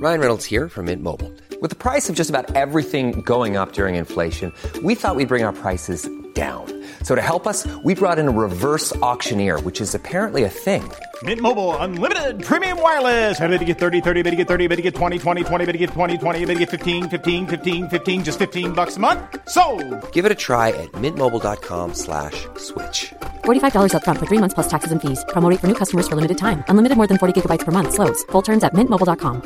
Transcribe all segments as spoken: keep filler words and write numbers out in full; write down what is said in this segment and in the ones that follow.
Ryan Reynolds here from Mint Mobile. With the price of just about everything going up during inflation, we thought we'd bring our prices down. So to help us, we brought in a reverse auctioneer, which is apparently a thing. Mint Mobile Unlimited Premium Wireless. How to get thirty, thirty, how to get thirty, how to get twenty, twenty, twenty, how to get twenty, twenty, how to get fifteen, fifteen, fifteen, fifteen, just fifteen bucks a month? Sold! Give it a try at mintmobile.com slash switch. forty-five dollars up front for three months plus taxes and fees. Promo rate for new customers for limited time. Unlimited more than forty gigabytes per month. Slows full terms at mint mobile dot com.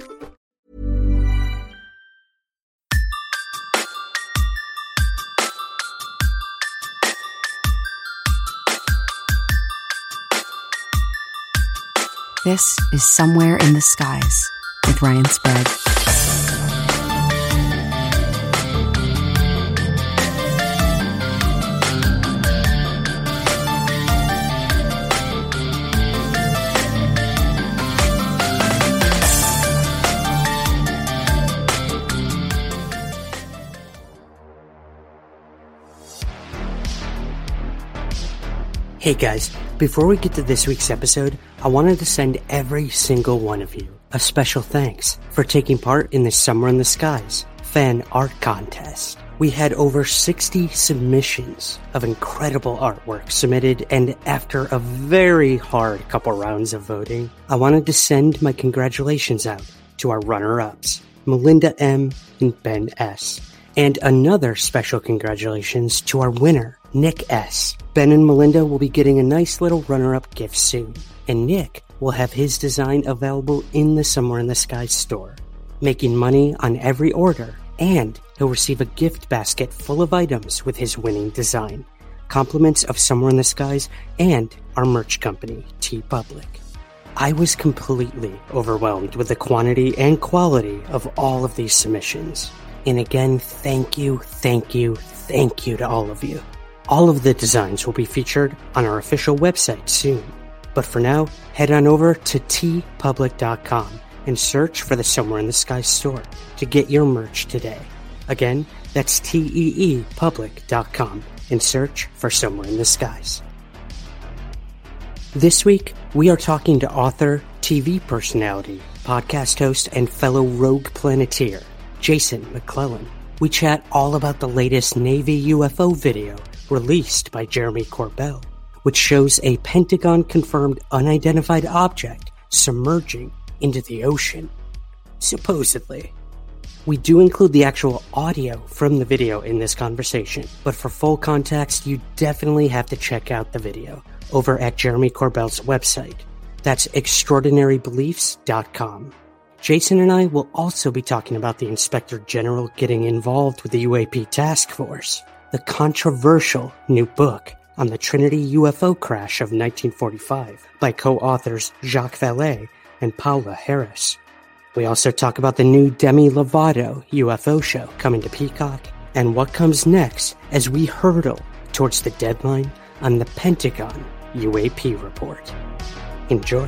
This is Somewhere in the Skies with Ryan Sprague. Hey guys, before we get to this week's episode, I wanted to send every single one of you a special thanks for taking part in the Somewhere in the Skies fan art contest. We had over sixty submissions of incredible artwork submitted, and after a very hard couple rounds of voting, I wanted to send my congratulations out to our runner-ups, Melinda M. and Ben S. And another special congratulations to our winner, Nick S. Ben and Melinda will be getting a nice little runner-up gift soon, and Nick will have his design available in the Somewhere in the Skies store, making money on every order, and he'll receive a gift basket full of items with his winning design, compliments of Somewhere in the Skies and our merch company, TeePublic. I was completely overwhelmed with the quantity and quality of all of these submissions. And again, thank you, thank you, thank you to all of you. All of the designs will be featured on our official website soon. But for now, head on over to tee public dot com and search for the Somewhere in the Skies store to get your merch today. Again, that's tee public dot com and search for Somewhere in the Skies. This week, we are talking to author, T V personality, podcast host, and fellow rogue planeteer, Jason McClellan. We chat all about the latest Navy U F O video released by Jeremy Corbell, which shows a Pentagon-confirmed unidentified object submerging into the ocean. Supposedly. We do include the actual audio from the video in this conversation, but for full context, you definitely have to check out the video over at Jeremy Corbell's website. That's extraordinary beliefs dot com. Jason and I will also be talking about the Inspector General getting involved with the U A P Task Force, the controversial new book on the Trinity U F O crash of nineteen forty-five by co-authors Jacques Vallée and Paula Harris. We also talk about the new Demi Lovato U F O show coming to Peacock and what comes next as we hurtle towards the deadline on the Pentagon U A P report. Enjoy.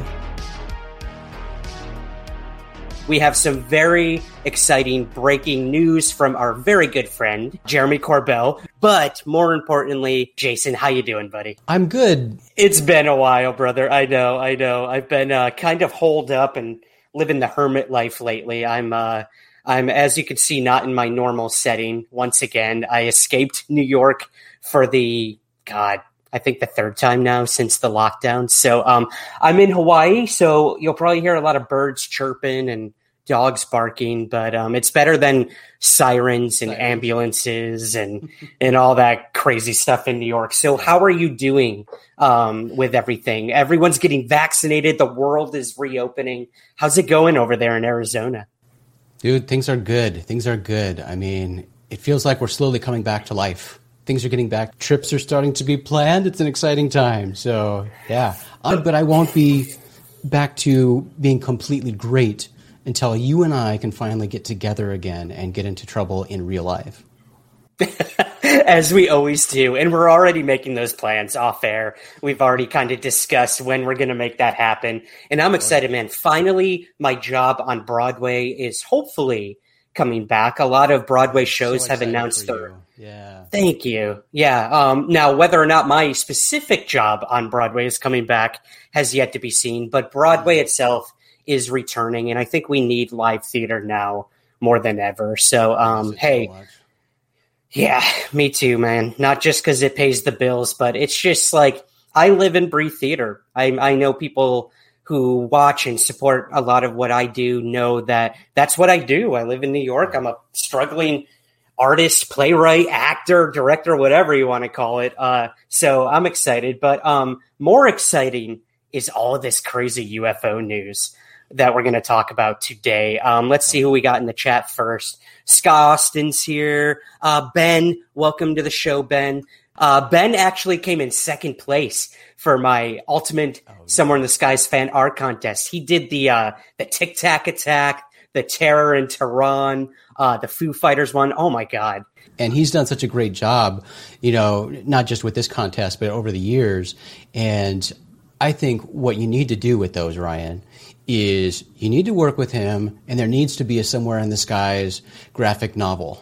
We have some very exciting breaking news from our very good friend, Jeremy Corbell. But more importantly, Jason, how you doing, buddy? I'm good. It's been a while, brother. I know, I know. I've been uh, kind of holed up and living the hermit life lately. I'm, uh, I'm, as you can see, not in my normal setting. Once again, I escaped New York for the, God, I think the third time now since the lockdown. So um, I'm in Hawaii, so you'll probably hear a lot of birds chirping and dogs barking, but um, it's better than sirens and ambulances and, and all that crazy stuff in New York. So how are you doing um, with everything? Everyone's getting vaccinated. The world is reopening. How's it going over there in Arizona? Dude, things are good. Things are good. I mean, it feels like we're slowly coming back to life. Things are getting back. Trips are starting to be planned. It's an exciting time. So, yeah. Uh, but I won't be back to being completely great until you and I can finally get together again and get into trouble in real life. As we always do. And we're already making those plans off air. We've already kind of discussed when we're going to make that happen. And I'm excited, man. Finally, my job on Broadway is hopefully coming back. A lot of Broadway shows so have announced their... Yeah. Thank you. Yeah. Um, now, whether or not my specific job on Broadway is coming back has yet to be seen. But Broadway itself is returning, and I think we need live theater now more than ever. So, um, hey, yeah, me too, man. Not just because it pays the bills, but it's just like I live and breathe theater. I, I know people who watch and support a lot of what I do know that that's what I do. I live in New York. I'm a struggling artist, playwright, actor, director, whatever you want to call it. Uh, so I'm excited, but um, more exciting is all of this crazy U F O news that we're going to talk about today. Um, let's see who we got in the chat first. Scott Austin's here. Uh, Ben, welcome to the show, Ben. Uh, Ben actually came in second place for my ultimate oh, yeah. Somewhere in the Skies fan art contest. He did the uh, the Tic Tac attack, the Terror in Tehran, uh, the Foo Fighters one. Oh my God. And he's done such a great job, you know, not just with this contest, but over the years. And I think what you need to do with those, Ryan, is you need to work with him, and there needs to be a Somewhere in the Skies graphic novel.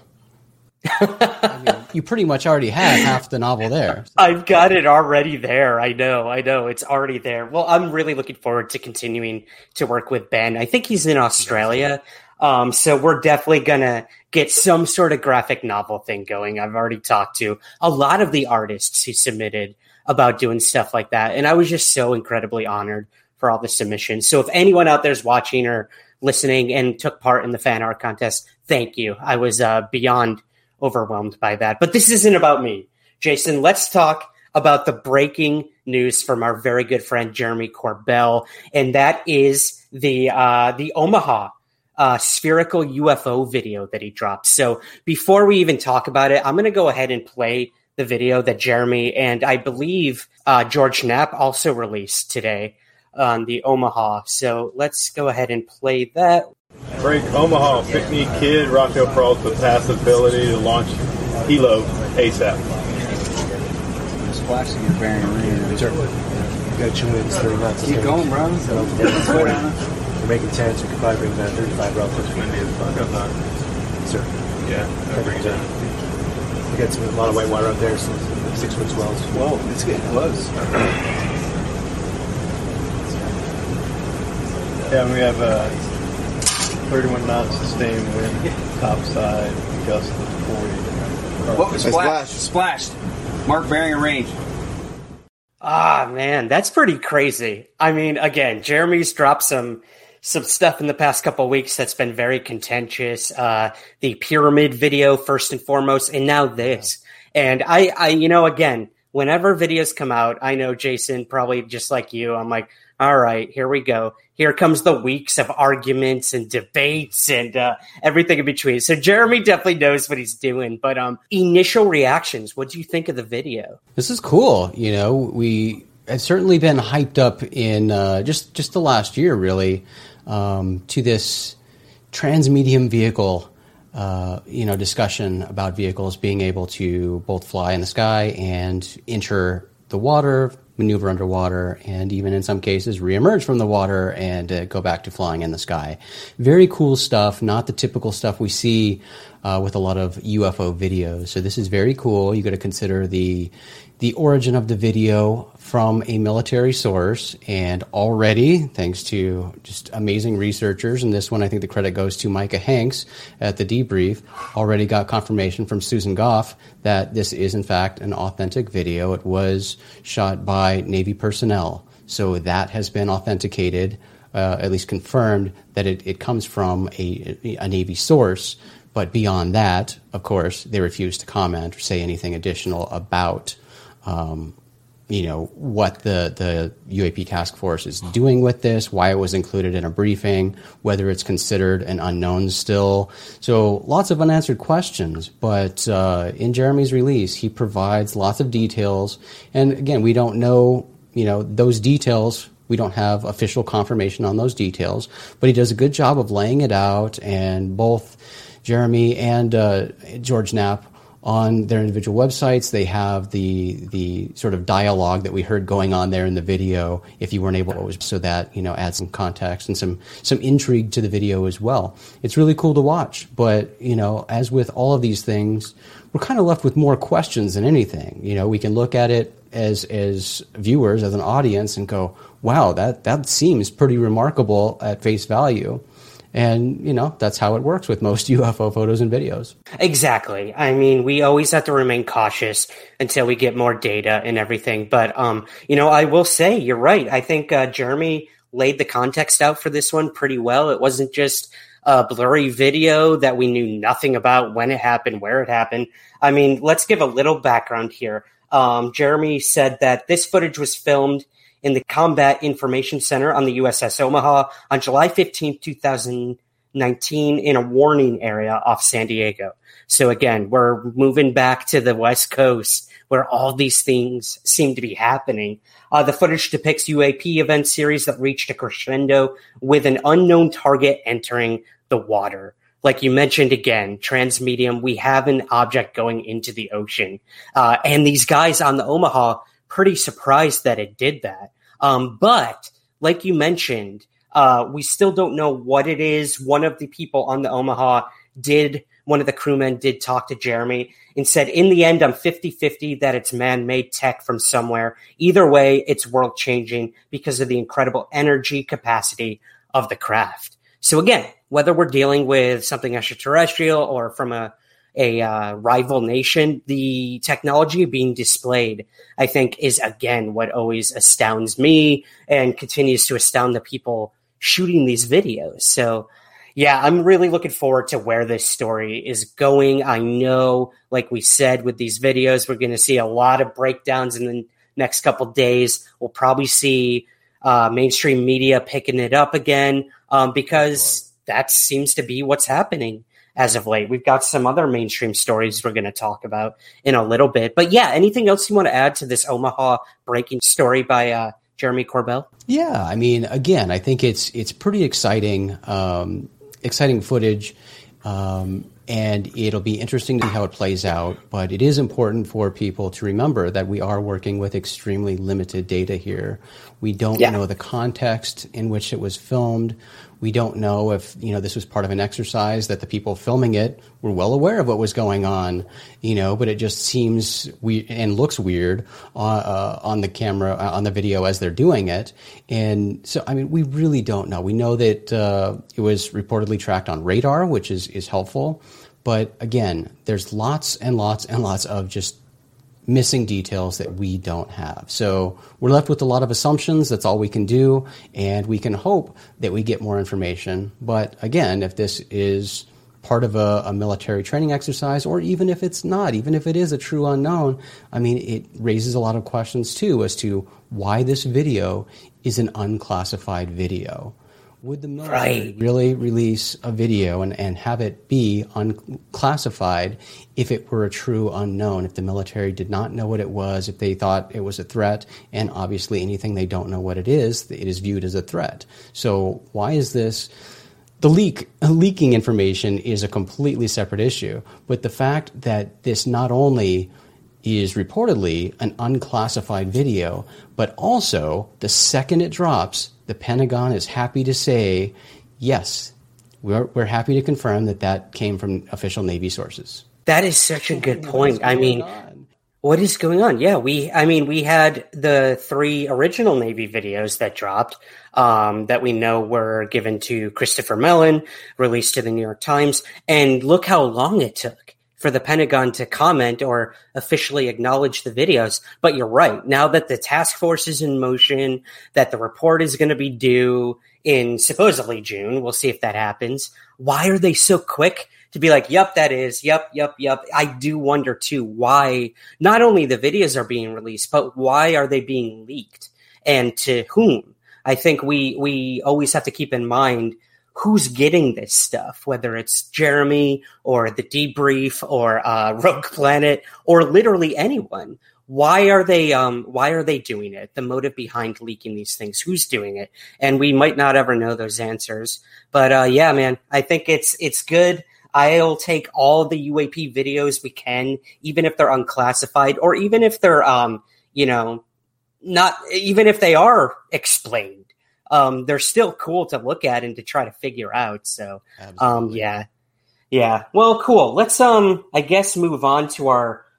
I mean, you pretty much already have half the novel there. I've got it already there. I know, I know. It's already there. Well, I'm really looking forward to continuing to work with Ben. I think he's in Australia. Um, so we're definitely going to get some sort of graphic novel thing going. I've already talked to a lot of the artists who submitted about doing stuff like that. And I was just so incredibly honored for all the submissions. So if anyone out there is watching or listening and took part in the fan art contest, thank you. I was uh, beyond overwhelmed by that. But this isn't about me. Jason, let's talk about the breaking news from our very good friend Jeremy Corbell, and that is the uh, the Omaha uh, spherical U F O video that he dropped. So before we even talk about it, I'm going to go ahead and play the video that Jeremy and I believe uh, George Knapp also released today on the Omaha. So let's go ahead and play that. Break Omaha, pick-me kid, Rocco Pearls with passive ability to launch Hilo ASAP. Splashing your bearing ring. Sure. You got two minutes, thirty knots. Keep going, bro. We're making ten, so we can probably bring down thirty-five relative. Windy as fuck outside. Sir. Yeah, I'll bring it down. We got some, a lot of white water out there, some six-foot swells. Whoa, it's getting close. Yeah, we have uh, thirty-one knots sustained wind, topside, gust of forty. What was splashed? Splashed. Mark bearing and range. Ah, man, that's pretty crazy. I mean, again, Jeremy's dropped some some stuff in the past couple of weeks that's been very contentious. Uh, the pyramid video, first and foremost, and now this. And I, I, you know, again, whenever videos come out, I know, Jason, probably just like you, I'm like, all right, here we go. Here comes the weeks of arguments and debates and uh, everything in between. So Jeremy definitely knows what he's doing. But um, initial reactions, what do you think of the video? This is cool. You know, we have certainly been hyped up in uh, just, just the last year, really, um, to this transmedium vehicle, uh, you know, discussion about vehicles being able to both fly in the sky and enter the water, maneuver underwater, and even in some cases reemerge from the water and uh, go back to flying in the sky. Very cool stuff, not the typical stuff we see uh, with a lot of U F O videos. So this is very cool. You got to consider the the origin of the video from a military source, and already, thanks to just amazing researchers, and this one I think the credit goes to Micah Hanks at the debrief, already got confirmation from Susan Goff that this is in fact an authentic video. It was shot by Navy personnel, so that has been authenticated, uh, at least confirmed that it, it comes from a, a Navy source. But beyond that, of course, they refuse to comment or say anything additional about Um, you know, what the, the U A P task force is doing with this, why it was included in a briefing, whether it's considered an unknown still. So lots of unanswered questions. But uh, in Jeremy's release, he provides lots of details. And again, we don't know, you know, those details. We don't have official confirmation on those details. But he does a good job of laying it out. And both Jeremy and uh, George Knapp, on their individual websites, they have the the sort of dialogue that we heard going on there in the video, if you weren't able to, so that, you know, adds some context and some, some intrigue to the video as well. It's really cool to watch, but, you know, as with all of these things, we're kind of left with more questions than anything. You know, we can look at it as as viewers, as an audience, and go, wow, that, that seems pretty remarkable at face value. And, you know, that's how it works with most U F O photos and videos. Exactly. I mean, we always have to remain cautious until we get more data and everything. But, um, you know, I will say you're right. I think uh, Jeremy laid the context out for this one pretty well. It wasn't just a blurry video that we knew nothing about, when it happened, where it happened. I mean, let's give a little background here. Um, Jeremy said that this footage was filmed in the Combat Information Center on the U S S Omaha on July fifteenth, twenty nineteen, in a warning area off San Diego. So again, we're moving back to the West Coast where all these things seem to be happening. Uh, the footage depicts U A P event series that reached a crescendo with an unknown target entering the water. Like you mentioned again, transmedium, we have an object going into the ocean. Uh, and these guys on the Omaha, pretty surprised that it did that. Um, but like you mentioned, uh, we still don't know what it is. One of the people on the Omaha did, one of the crewmen did talk to Jeremy and said, in the end, I'm fifty-fifty that it's man-made tech from somewhere. Either way, it's world-changing because of the incredible energy capacity of the craft. So again, whether we're dealing with something extraterrestrial or from a a uh, rival nation, the technology being displayed, I think, is, again, what always astounds me and continues to astound the people shooting these videos. So, yeah, I'm really looking forward to where this story is going. I know, like we said, with these videos, we're going to see a lot of breakdowns in the next couple days. We'll probably see uh, mainstream media picking it up again um, because that seems to be what's happening as of late. We've got some other mainstream stories we're going to talk about in a little bit. But yeah, anything else you want to add to this Omaha breaking story by uh, Jeremy Corbell? Yeah, I mean, again, I think it's it's pretty exciting, um, exciting footage, um, and it'll be interesting to see how it plays out. But it is important for people to remember that we are working with extremely limited data here. We don't yeah. know the context in which it was filmed. We don't know if, you know, this was part of an exercise that the people filming it were well aware of what was going on, you know, but it just seems weird and looks weird on, uh, on the camera, uh, on the video as they're doing it. And so, I mean, we really don't know. We know that uh, it was reportedly tracked on radar, which is, is helpful. But again, there's lots and lots and lots of just missing details that we don't have. So we're left with a lot of assumptions. That's all we can do. And we can hope that we get more information. But again, if this is part of a, a military training exercise, or even if it's not, even if it is a true unknown, I mean, it raises a lot of questions too as to why this video is an unclassified video. Would the military right. really release a video and, and have it be unclassified if it were a true unknown, if the military did not know what it was, if they thought it was a threat? And obviously anything they don't know what it is, it is viewed as a threat. So why is this? The leak, leaking information is a completely separate issue. But the fact that this not only is reportedly an unclassified video, but also the second it drops, the Pentagon is happy to say, yes, we're, we're happy to confirm that that came from official Navy sources. That is such a good point. I mean, on? what is going on? Yeah, we, I mean, we had the three original Navy videos that dropped um, that we know were given to Christopher Mellon, released to the New York Times, and look how long it took for the Pentagon to comment or officially acknowledge the videos. But you're right. Now that the task force is in motion, that the report is going to be due in supposedly June, we'll see if that happens. Why are they so quick to be like, yep, that is, yep, yep, yep. I do wonder too why not only the videos are being released, but why are they being leaked and to whom? I think we, we always have to keep in mind who's getting this stuff, whether it's Jeremy or The Debrief or uh, Rogue Planet or literally anyone. Why are they? Um, why are they doing it? The motive behind leaking these things. Who's doing it? And we might not ever know those answers. But uh, yeah, man, I think it's it's good. I'll take all the U A P videos we can, even if they're unclassified, or even if they're, um, you know, not even if they are explained. Um, they're still cool to look at and to try to figure out. So, um, yeah, yeah. Well, cool. Let's, um, I guess move on to our,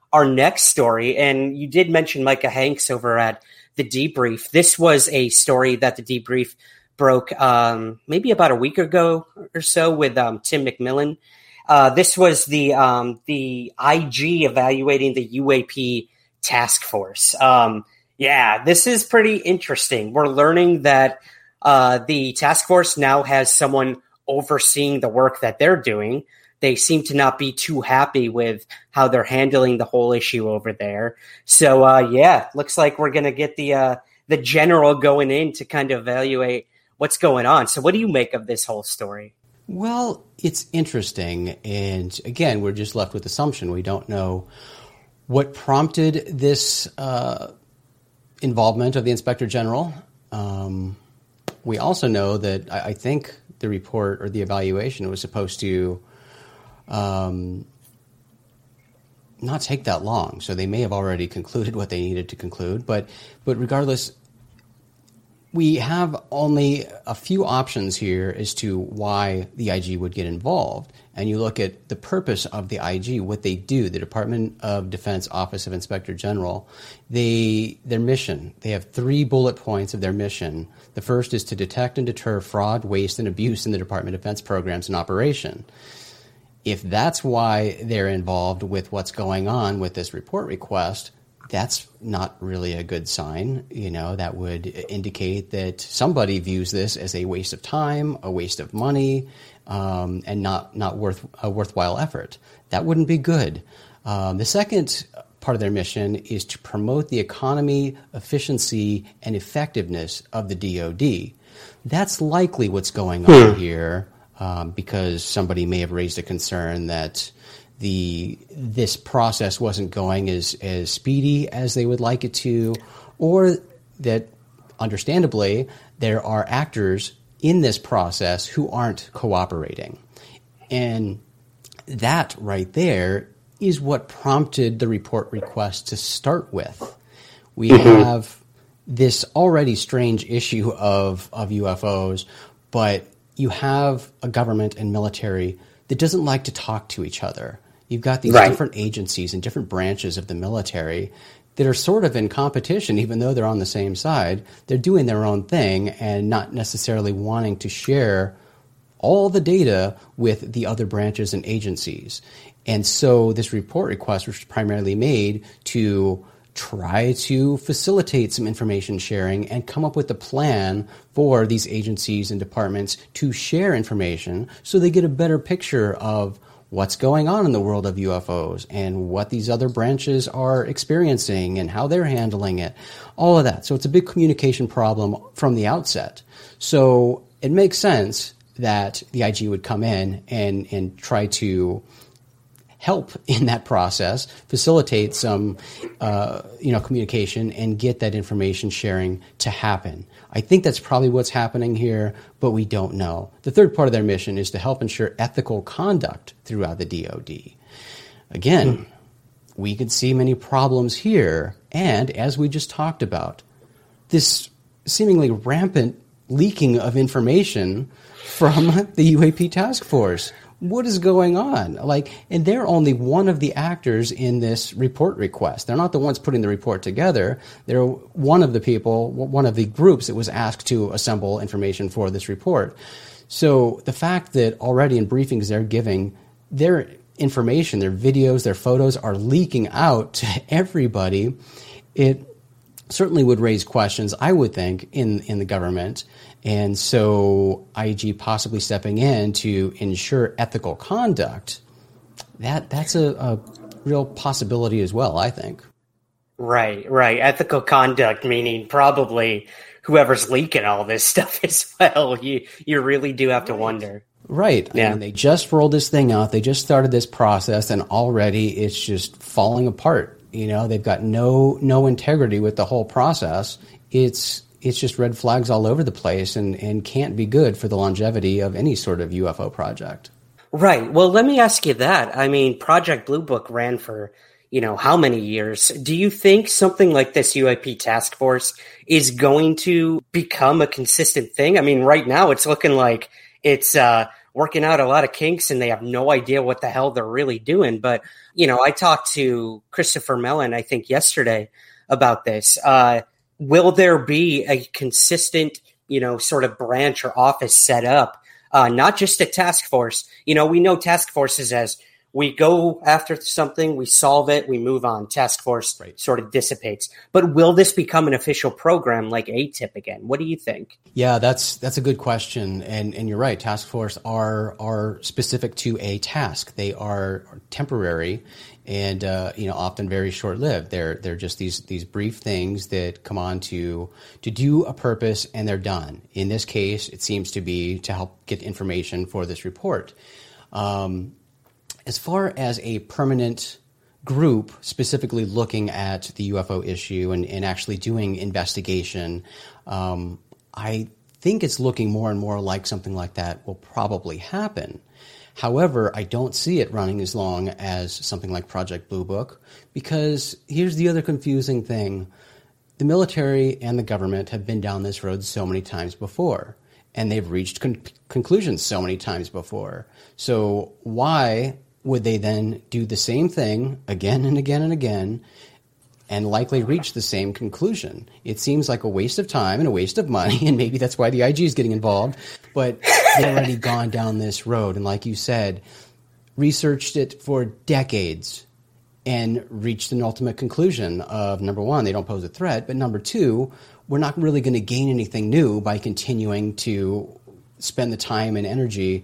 our next story. And you did mention Micah Hanks over at The Debrief. This was a story that The Debrief broke um, maybe about a week ago or so with um, Tim McMillan. Uh, this was the um, the I G evaluating the U A P task force. Um, yeah, this is pretty interesting. We're learning that uh, the task force now has someone overseeing the work that they're doing. They seem to not be too happy with how they're handling the whole issue over there. So, uh, yeah, looks like we're going to get the uh, the general going in to kind of evaluate what's going on. So what do you make of this whole story? Well, it's interesting. And again, we're just left with assumption. We don't know what prompted this uh, involvement of the Inspector General. Um, we also know that I, I think the report or the evaluation was supposed to um, not take that long. So they may have already concluded what they needed to conclude. But, but regardless, we have only a few options here as to why the I G would get involved. And you look at the purpose of the I G, what they do, the Department of Defense Office of Inspector General, they their mission, they have three bullet points of their mission. The first is to detect and deter fraud, waste, and abuse in the Department of Defense programs and operation. If that's why they're involved with what's going on with this report request, that's not really a good sign. You know, that would indicate that somebody views this as a waste of time, a waste of money, um, and not not worth a worthwhile effort. That wouldn't be good. Um, the second part of their mission is to promote the economy, efficiency, and effectiveness of the D O D. That's likely what's going on hmm. here, um, because somebody may have raised a concern that the this process wasn't going as, as speedy as they would like it to, or that, understandably, there are actors in this process who aren't cooperating. And that right there is what prompted the report request to start with. We mm-hmm. have this already strange issue of, of U F Os, but you have a government and military that doesn't like to talk to each other. You've got these right. different agencies and different branches of the military that are sort of in competition, even though they're on the same side. They're doing their own thing and not necessarily wanting to share all the data with the other branches and agencies. And so this report request was primarily made to try to facilitate some information sharing and come up with a plan for these agencies and departments to share information so they get a better picture of what's going on in the world of U F Os and what these other branches are experiencing and how they're handling it, all of that. So it's a big communication problem from the outset. So it makes sense that the I G would come in and, and try to help in that process, facilitate some uh, you know, communication and get that information sharing to happen. I think that's probably what's happening here, but we don't know. The third part of their mission is to help ensure ethical conduct throughout the D O D. Again, mm. we could see many problems here, and as we just talked about, this seemingly rampant leaking of information from the U A P task force. What is going on? Like, and they're only one of the actors in this report request. They're not the ones putting the report together. They're one of the people, one of the groups that was asked to assemble information for this report. So the fact that already in briefings they're giving their information, their videos, their photos are leaking out to everybody, it certainly would raise questions, I would think, in, in the government. And so I G possibly stepping in to ensure ethical conduct, that that's a, a real possibility as well, I think. Right, right. Ethical conduct, meaning probably whoever's leaking all this stuff as well. You you really do have to right. wonder. Right. Yeah. I mean, they just rolled this thing out. They just started this process, and already it's just falling apart. You know, they've got no no integrity with the whole process. It's it's just red flags all over the place and, and can't be good for the longevity of any sort of U F O project. Right. Well, let me ask you that. I mean, Project Blue Book ran for, you know, how many years? Do you think something like this U A P task force is going to become a consistent thing? I mean, right now it's looking like it's uh, working out a lot of kinks and they have no idea what the hell they're really doing. But, you know, I talked to Christopher Mellon, I think yesterday about this. Uh, will there be a consistent, you know, sort of branch or office set up? Uh, not just a task force. You know, we know task forces as we go after something, we solve it, we move on. Task force right. sort of dissipates. But will this become an official program like A T I P again? What do you think? Yeah, that's that's a good question. And and you're right. Task force are are specific to a task. They are temporary and uh, you know, often very short-lived. They're they're just these these brief things that come on to to do a purpose and they're done. In this case, it seems to be to help get information for this report. Um, As far as a permanent group specifically looking at the U F O issue and, and actually doing investigation, um, I think it's looking more and more like something like that will probably happen. However, I don't see it running as long as something like Project Blue Book, because here's the other confusing thing. The military and the government have been down this road so many times before, and they've reached con- conclusions so many times before. So why would they then do the same thing again and again and again and likely reach the same conclusion? It seems like a waste of time and a waste of money, and maybe that's why the I G is getting involved, but they've already gone down this road. And like you said, researched it for decades and reached an ultimate conclusion of, number one, they don't pose a threat, but number two, we're not really going to gain anything new by continuing to spend the time and energy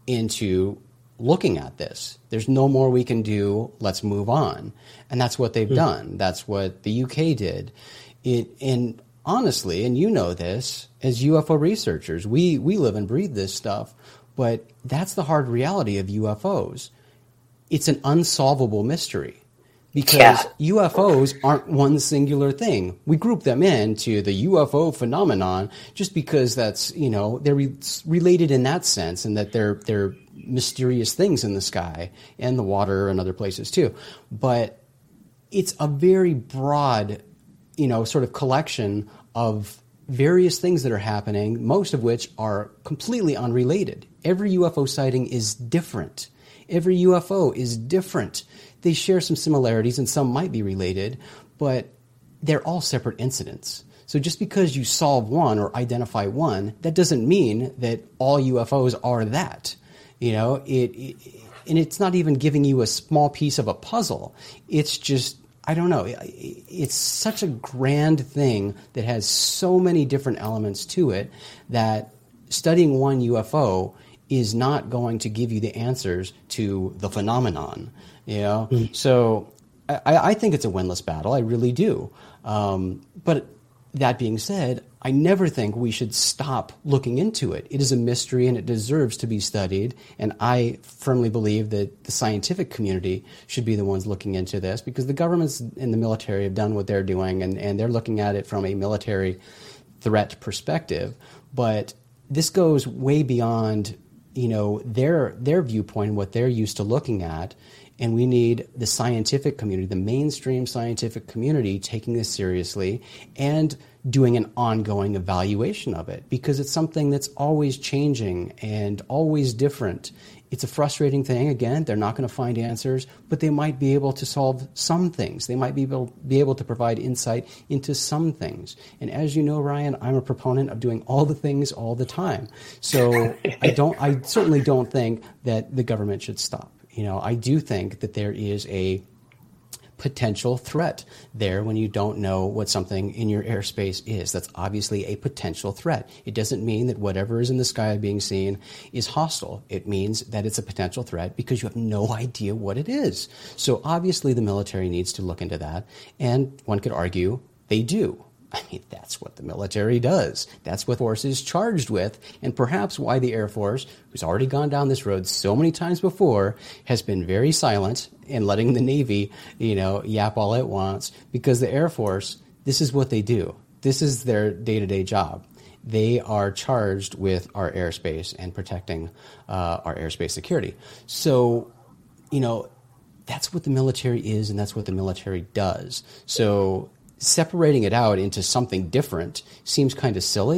into looking at this. There's no more we can do. Let's move on. And that's what they've mm. done. That's what the U K did. It, and honestly, and you know this, as U F O researchers, we, we live and breathe this stuff, but that's the hard reality of U F Os. It's an unsolvable mystery because yeah. U F Os aren't one singular thing. We group them into the U F O phenomenon just because that's, you know, they're re- related in that sense, and that they're, they're mysterious things in the sky and the water and other places too. But it's a very broad, you know, sort of collection of various things that are happening, most of which are completely unrelated. Every U F O sighting is different. Every U F O is different. They share some similarities and some might be related, but they're all separate incidents. So just because you solve one or identify one, that doesn't mean that all U F Os are that. You know, it, it and it's not even giving you a small piece of a puzzle. It's just, I don't know, it's such a grand thing that has so many different elements to it that studying one U F O is not going to give you the answers to the phenomenon, you know? Mm. So I, I think it's a winless battle. I really do. Um, but that being said, I never think we should stop looking into it. It is a mystery and it deserves to be studied. And I firmly believe that the scientific community should be the ones looking into this, because the governments and the military have done what they're doing, and, and they're looking at it from a military threat perspective. But this goes way beyond, you know, their their viewpoint and what they're used to looking at. And we need the scientific community, the mainstream scientific community, taking this seriously and doing an ongoing evaluation of it, because it's something that's always changing and always different. It's a frustrating thing. Again, they're not going to find answers, but they might be able to solve some things. They might be able, be able to provide insight into some things. And as you know, Ryan, I'm a proponent of doing all the things all the time. So I don't, I certainly don't think that the government should stop. You know, I do think that there is a potential threat there when you don't know what something in your airspace is. That's obviously a potential threat. It doesn't mean that whatever is in the sky being seen is hostile. It means that it's a potential threat because you have no idea what it is. So obviously the military needs to look into that, and one could argue they do. I mean, that's what the military does. That's what the force is charged with, and perhaps why the Air Force, who's already gone down this road so many times before, has been very silent and letting the Navy, you know, yap all it wants, because the Air Force, this is what they do. This is their day-to-day job. They are charged with our airspace and protecting uh, our airspace security. So, you know, that's what the military is, and that's what the military does. So separating it out into something different seems kind of silly,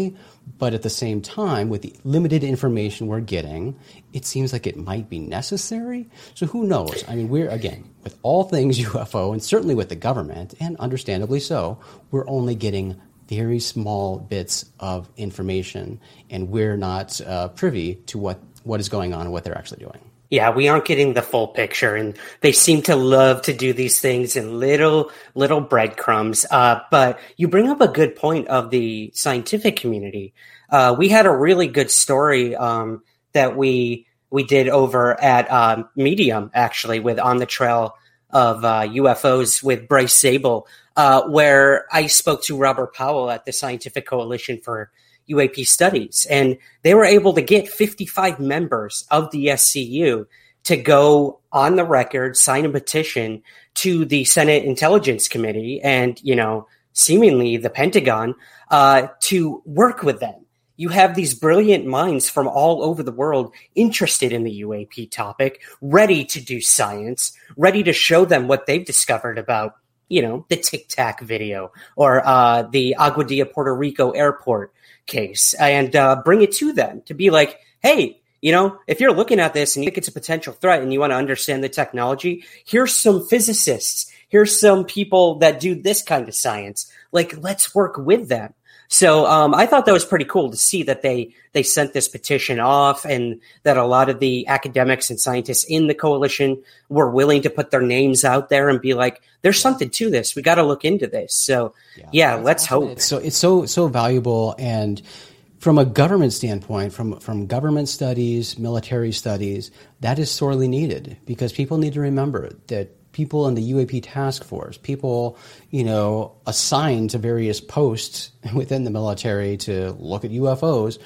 But at the same time, with the limited information we're getting, it seems like it might be necessary. So who knows? I mean, we're, again, with all things U F O, and certainly with the government, and understandably so, we're only getting very small bits of information, and we're not uh, privy to what, what is going on and what they're actually doing. Yeah, we aren't getting the full picture, and they seem to love to do these things in little, little breadcrumbs. Uh, but you bring up a good point of the scientific community. Uh, we had a really good story um, that we we did over at um, Medium, actually, with On the Trail of uh, U F Os with Bryce Zabel, uh, where I spoke to Robert Powell at the Scientific Coalition for U A P Studies, and they were able to get fifty-five members of the S C U to go on the record, sign a petition to the Senate Intelligence Committee and, you know, seemingly the Pentagon uh, to work with them. You have these brilliant minds from all over the world interested in the U A P topic, ready to do science, ready to show them what they've discovered about, you know, the Tic Tac video or uh, the Aguadilla, Puerto Rico airport case, and uh, bring it to them to be like, hey, you know, if you're looking at this and you think it's a potential threat and you want to understand the technology, here's some physicists, here's some people that do this kind of science. Like, let's work with them. So um, I thought that was pretty cool to see that they they sent this petition off, and that a lot of the academics and scientists in the coalition were willing to put their names out there and be like, there's something to this. We got to look into this. So, yeah, yeah let's hope. It's so it's so so valuable. And from a government standpoint, from from government studies, military studies, that is sorely needed, because people need to remember that people in the U A P task force, people, you know, assigned to various posts within the military to look at U F Os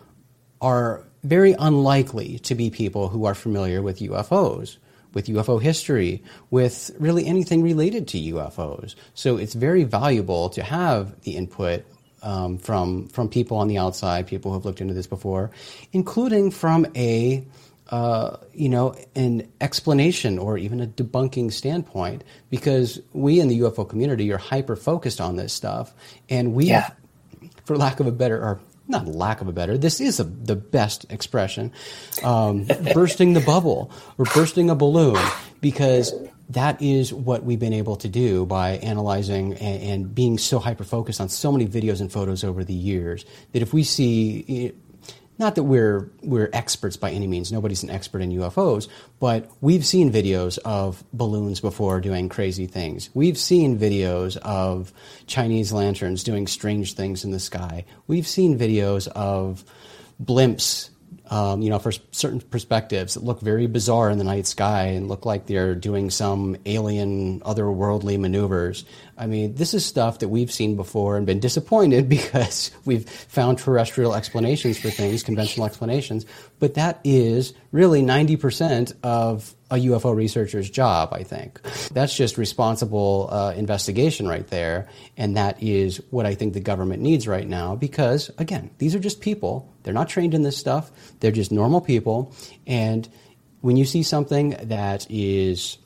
are very unlikely to be people who are familiar with U F Os, with U F O history, with really anything related to U F Os. So it's very valuable to have the input um, from from people on the outside, people who have looked into this before, including from a Uh, you know, an explanation or even a debunking standpoint, because we in the U F O community are hyper-focused on this stuff, and we, yeah. for lack of a better, or not lack of a better, this is a, the best expression, um, bursting the bubble or bursting a balloon, because that is what we've been able to do by analyzing and, and being so hyper-focused on so many videos and photos over the years, that if we see... Not that we're we're experts by any means. Nobody's an expert in U F Os, but we've seen videos of balloons before doing crazy things. We've seen videos of Chinese lanterns doing strange things in the sky. We've seen videos of blimps, um, you know, for certain perspectives that look very bizarre in the night sky and look like they're doing some alien, otherworldly maneuvers. I mean, this is stuff that we've seen before and been disappointed because we've found terrestrial explanations for things, conventional explanations. But that is really ninety percent of a U F O researcher's job, I think. That's just responsible uh, investigation right there. And that is what I think the government needs right now, because, again, these are just people. They're not trained in this stuff. They're just normal people. And when you see something that is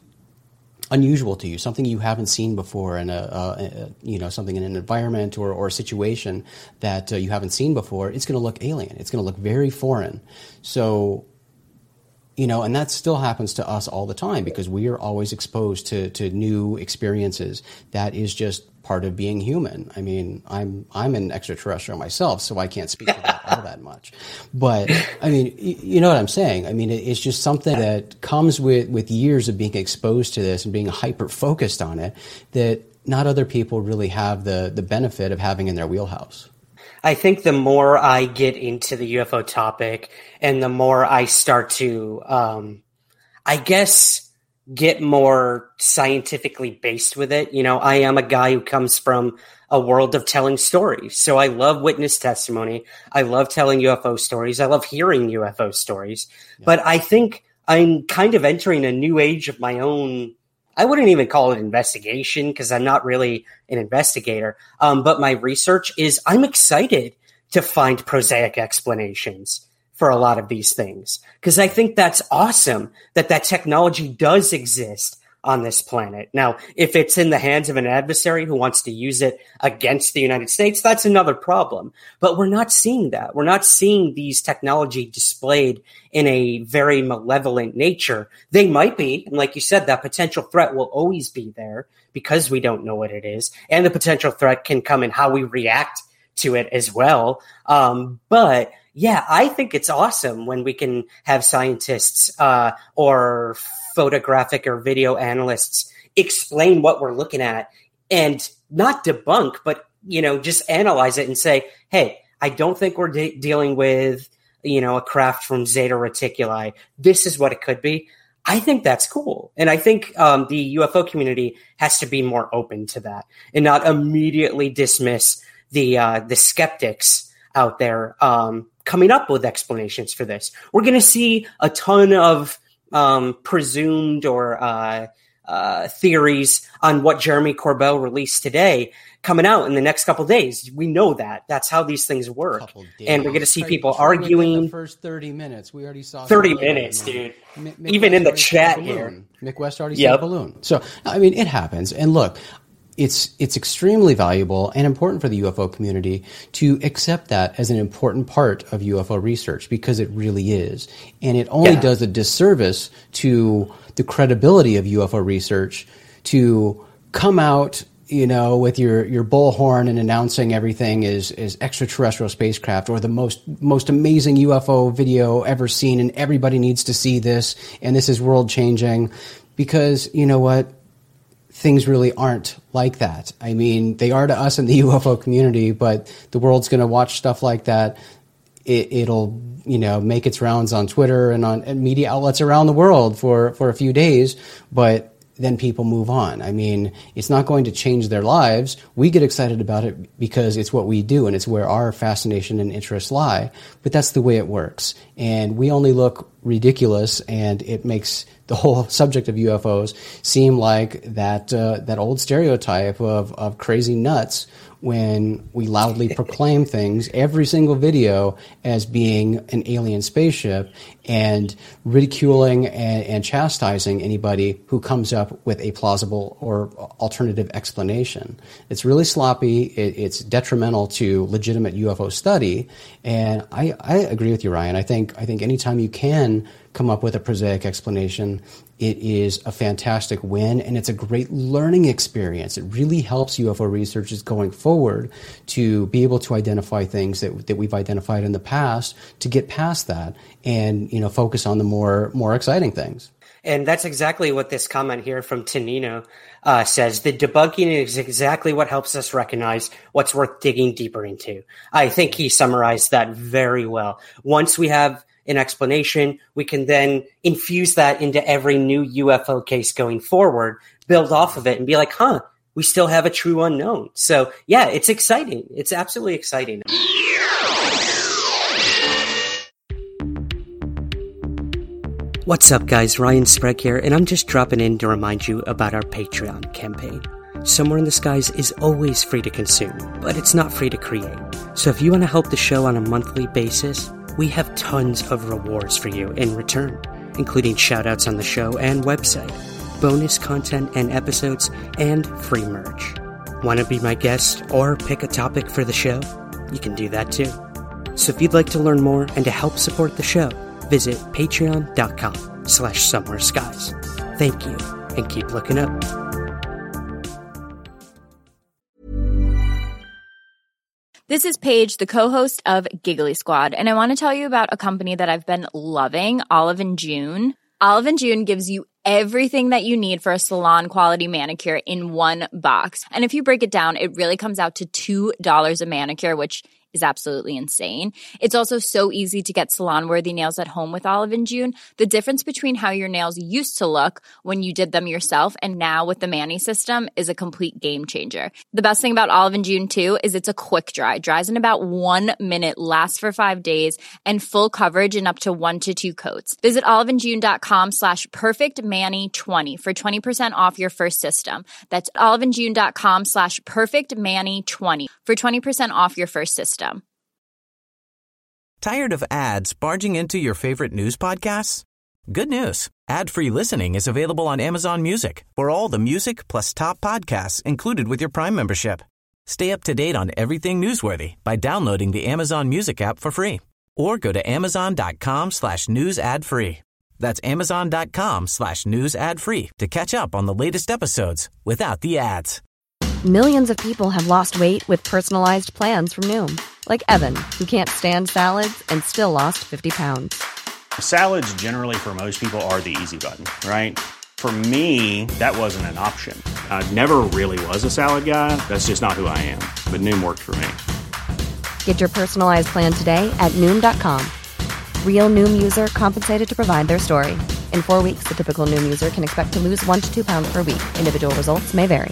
unusual to you, something you haven't seen before in a, a you know, something in an environment or, or a situation that uh, you haven't seen before, it's going to look alien. It's going to look very foreign. So, you know, and that still happens to us all the time, because we are always exposed to, to new experiences. That is just part of being human. I mean, I'm I'm an extraterrestrial myself, so I can't speak to that all that much. But I mean, you know what I'm saying? I mean, it's just something that comes with, with years of being exposed to this and being hyper focused on it, that not other people really have the the benefit of having in their wheelhouse. I think the more I get into the U F O topic and the more I start to, um, I guess, get more scientifically based with it. You know, I am a guy who comes from a world of telling stories. So I love witness testimony. I love telling U F O stories. I love hearing U F O stories. Yeah. But I think I'm kind of entering a new age of my own. I wouldn't even call it investigation, because I'm not really an investigator. Um, but my research is, I'm excited to find prosaic explanations for a lot of these things, because I think that's awesome that that technology does exist on this planet. Now, if it's in the hands of an adversary who wants to use it against the United States, that's another problem. But we're not seeing that. We're not seeing these technology displayed in a very malevolent nature. They might be. And like you said, that potential threat will always be there because we don't know what it is. And the potential threat can come in how we react to it as well. Um, but yeah, I think it's awesome when we can have scientists uh, or photographic or video analysts explain what we're looking at and not debunk, but, you know, just analyze it and say, hey, I don't think we're de- dealing with, you know, a craft from Zeta Reticuli. This is what it could be. I think that's cool. And I think um, the U F O community has to be more open to that and not immediately dismiss the uh, the skeptics out there um, coming up with explanations for this. We're going to see a ton of um, presumed or uh, uh, theories on what Jeremy Corbell released today coming out in the next couple of days. We know that. That's how these things work. And we're going to see people arguing. The first thirty minutes, we already saw thirty minutes, dude. Mick Even West in the already chat said here. Mick West already Yep. said balloon. So, I mean, it happens. And look, it's it's extremely valuable and important for the U F O community to accept that as an important part of U F O research, because it really is. And it only Yeah. does a disservice to the credibility of U F O research to come out, you know, with your, your bullhorn and announcing everything is, is extraterrestrial spacecraft or the most, most amazing U F O video ever seen, and everybody needs to see this, and this is world changing. Because, you know what? Things really aren't like that. I mean, they are to us in the U F O community, but the world's going to watch stuff like that. It, it'll, you know, make its rounds on Twitter and on and media outlets around the world for, for a few days, but then people move on. I mean, it's not going to change their lives. We get excited about it because it's what we do and it's where our fascination and interests lie, but that's the way it works. And we only look ridiculous, and it makes the whole subject of U F Os seem like that uh, that old stereotype of, of crazy nuts when we loudly proclaim things every single video as being an alien spaceship and ridiculing and, and chastising anybody who comes up with a plausible or alternative explanation. It's really sloppy. It, it's detrimental to legitimate U F O study. And I, I agree with you, Ryan. I think I think anytime you can come up with a prosaic explanation, it is a fantastic win, and it's a great learning experience. It really helps U F O researchers going forward to be able to identify things that that we've identified in the past, to get past that and, you know, focus on the more more exciting things. And that's exactly what this comment here from Tonino uh, says. The debunking is exactly what helps us recognize what's worth digging deeper into. I think he summarized that very well. Once we have an explanation, we can then infuse that into every new U F O case going forward, build off of it, and be like, huh, we still have a true unknown. So, yeah, it's exciting. It's absolutely exciting. What's up, guys? Ryan Sprague here, and I'm just dropping in to remind you about our Patreon campaign. Somewhere in the Skies is always free to consume, but it's not free to create. So if you want to help the show on a monthly basis, we have tons of rewards for you in return, including shoutouts on the show and website, bonus content and episodes, and free merch. Want to be my guest or pick a topic for the show? You can do that too. So if you'd like to learn more and to help support the show, visit patreon.com slash somewhere skies. Thank you, and keep looking up. This is Paige, the co-host of Giggly Squad, and I want to tell you about a company that I've been loving, Olive and June. Olive and June gives you everything that you need for a salon-quality manicure in one box. And if you break it down, it really comes out to two dollars a manicure, which is absolutely insane. It's also so easy to get salon-worthy nails at home with Olive and June. The difference between how your nails used to look when you did them yourself and now with the Mani system is a complete game changer. The best thing about Olive and June, too, is it's a quick dry. Dries in about one minute, lasts for five days, and full coverage in up to one to two coats. Visit oliveandjune.com slash perfectmani20 for twenty percent off your first system. That's oliveandjune.com slash perfectmani20 for twenty percent off your first system. Tired of ads barging into your favorite news podcasts? Good news. Ad-free listening is available on Amazon Music for all the music plus top podcasts included with your Prime membership. Stay up to date on everything newsworthy by downloading the Amazon Music app for free or go to amazon.com slash news ad free. That's amazon.com slash news ad free to catch up on the latest episodes without the ads. Millions of people have lost weight with personalized plans from Noom. Like Evan, who can't stand salads and still lost fifty pounds. Salads generally for most people are the easy button, right? For me, that wasn't an option. I never really was a salad guy. That's just not who I am. But Noom worked for me. Get your personalized plan today at Noom dot com. Real Noom user compensated to provide their story. In four weeks, the typical Noom user can expect to lose one to two pounds per week. Individual results may vary.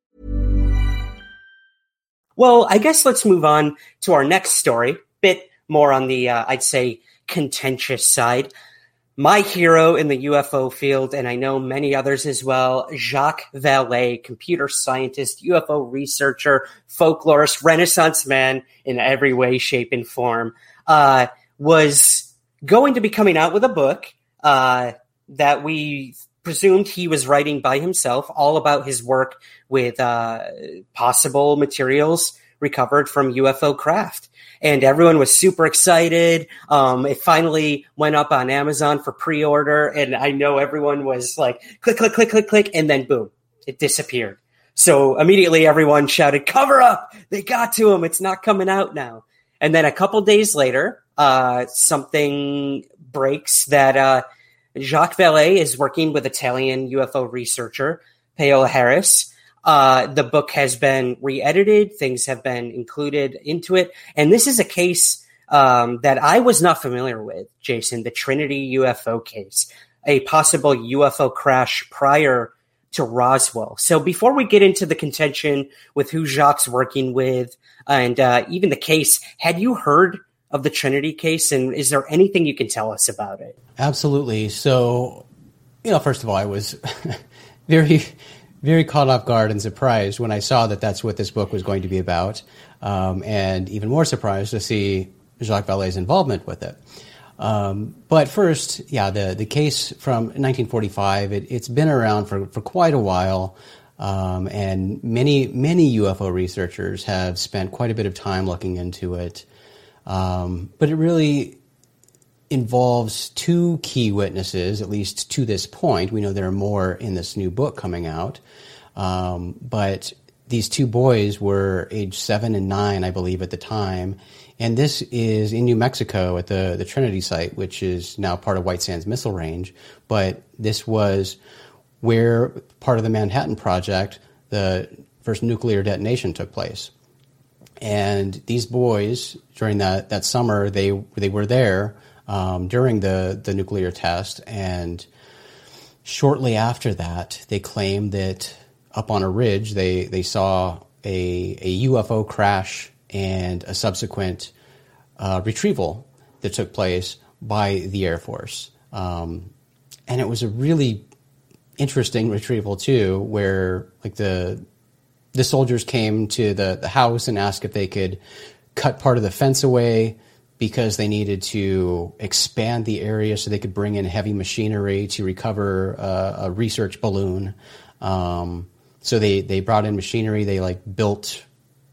Well, I guess let's move on to our next story. Bit more on the, uh, I'd say, contentious side. My hero in the U F O field, and I know many others as well, Jacques Vallée, computer scientist, U F O researcher, folklorist, Renaissance man in every way, shape, and form, uh, was going to be coming out with a book uh, that we presumed he was writing by himself, all about his work with uh, possible materials recovered from U F O craft. And everyone was super excited. Um, it finally went up on Amazon for pre-order. And I know everyone was like, click, click, click, click, click. And then boom, it disappeared. So immediately everyone shouted, cover up. They got to him. It's not coming out now. And then a couple days later, uh, something breaks that uh, Jacques Vallée is working with Italian U F O researcher Paola Harris. Uh, the book has been re-edited. Things have been included into it. And this is a case um, that I was not familiar with, Jason, the Trinity U F O case, a possible U F O crash prior to Roswell. So before we get into the contention with who Jacques working with and uh, even the case, had you heard of the Trinity case? And is there anything you can tell us about it? Absolutely. So, you know, first of all, I was very... very caught off guard and surprised when I saw that that's what this book was going to be about, um, and even more surprised to see Jacques Vallée's involvement with it. Um, but first, yeah, the, the case from nineteen forty-five, it, it's been around for, for quite a while, um, and many, many U F O researchers have spent quite a bit of time looking into it. Um, but it really involves two key witnesses, at least to this point. We know there are more in this new book coming out. Um, but these two boys were age seven and nine, I believe, at the time. And this is in New Mexico at the, the Trinity site, which is now part of White Sands Missile Range. But this was where part of the Manhattan Project, the first nuclear detonation, took place. And these boys, during that, that summer, they they were there Um, during the, the nuclear test, and shortly after that, they claimed that up on a ridge, they, they saw a, a U F O crash and a subsequent uh, retrieval that took place by the Air Force. Um, and it was a really interesting retrieval, too, where like the the soldiers came to the, the house and asked if they could cut part of the fence away, because they needed to expand the area so they could bring in heavy machinery to recover uh, a research balloon. Um, so they, they brought in machinery. They like built,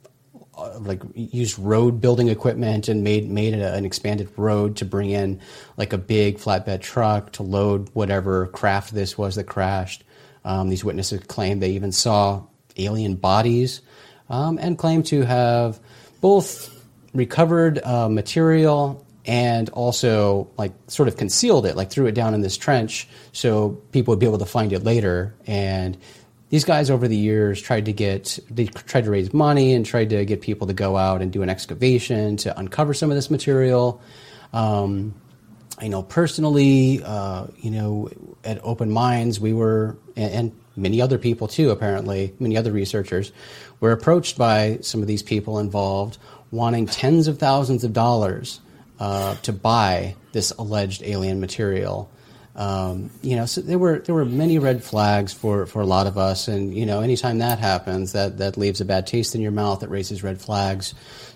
uh, like used road building equipment and made made a, an expanded road to bring in like a big flatbed truck to load whatever craft this was that crashed. Um, these witnesses claimed they even saw alien bodies um, and claimed to have both recovered uh, material and also like sort of concealed it, like threw it down in this trench so people would be able to find it later. And these guys over the years tried to get, they tried to raise money and tried to get people to go out and do an excavation to uncover some of this material. Um, I know personally, uh, you know, at Open Minds, we were, and, and many other people too, apparently, many other researchers were approached by some of these people involved wanting tens of thousands of dollars uh, to buy this alleged alien material. Um, you know, so there were there were many red flags for, for a lot of us, and you know, anytime that happens, that, that leaves a bad taste in your mouth. It raises red flags.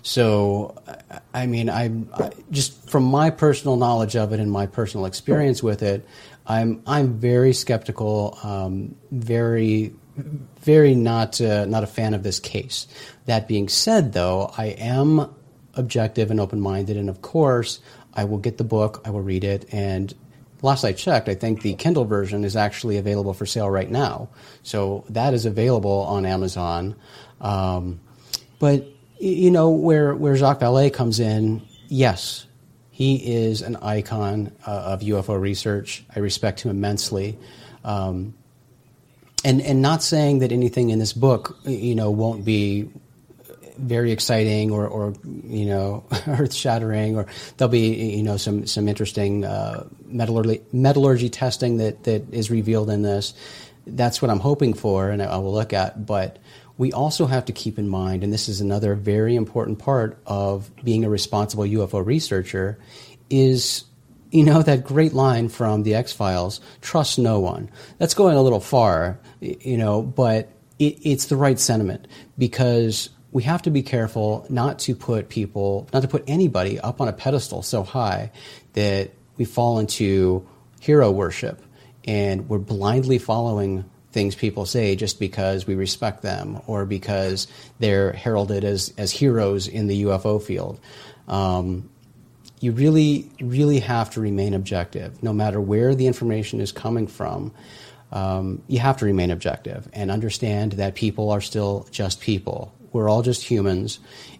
So, I mean, I'm I, just from my personal knowledge of it and my personal experience with it, I'm I'm very skeptical, um, very very not uh, not a fan of this case. That being said, though, I am objective and open-minded, and of course, I will get the book, I will read it, and last I checked, I think the Kindle version is actually available for sale right now. So that is available on Amazon. Um, but, you know, where, where Jacques Vallée comes in, yes, he is an icon uh, of U F O research. I respect him immensely. Um, and, and not saying that anything in this book, you know, won't be very exciting or, or you know, earth-shattering, or there'll be, you know, some some interesting uh, metallurgy, metallurgy testing that, that is revealed in this. That's what I'm hoping for, and I will look at. But we also have to keep in mind, and this is another very important part of being a responsible U F O researcher, is, you know, that great line from the X-Files, trust no one. That's going a little far, you know, but it, it's the right sentiment, because we have to be careful not to put people, not to put anybody up on a pedestal so high that we fall into hero worship and we're blindly following things people say just because we respect them or because they're heralded as, as heroes in the U F O field. Um, you really, really have to remain objective, no matter where the information is coming from. Um, you have to remain objective and understand that people are still just people. We're all just humans,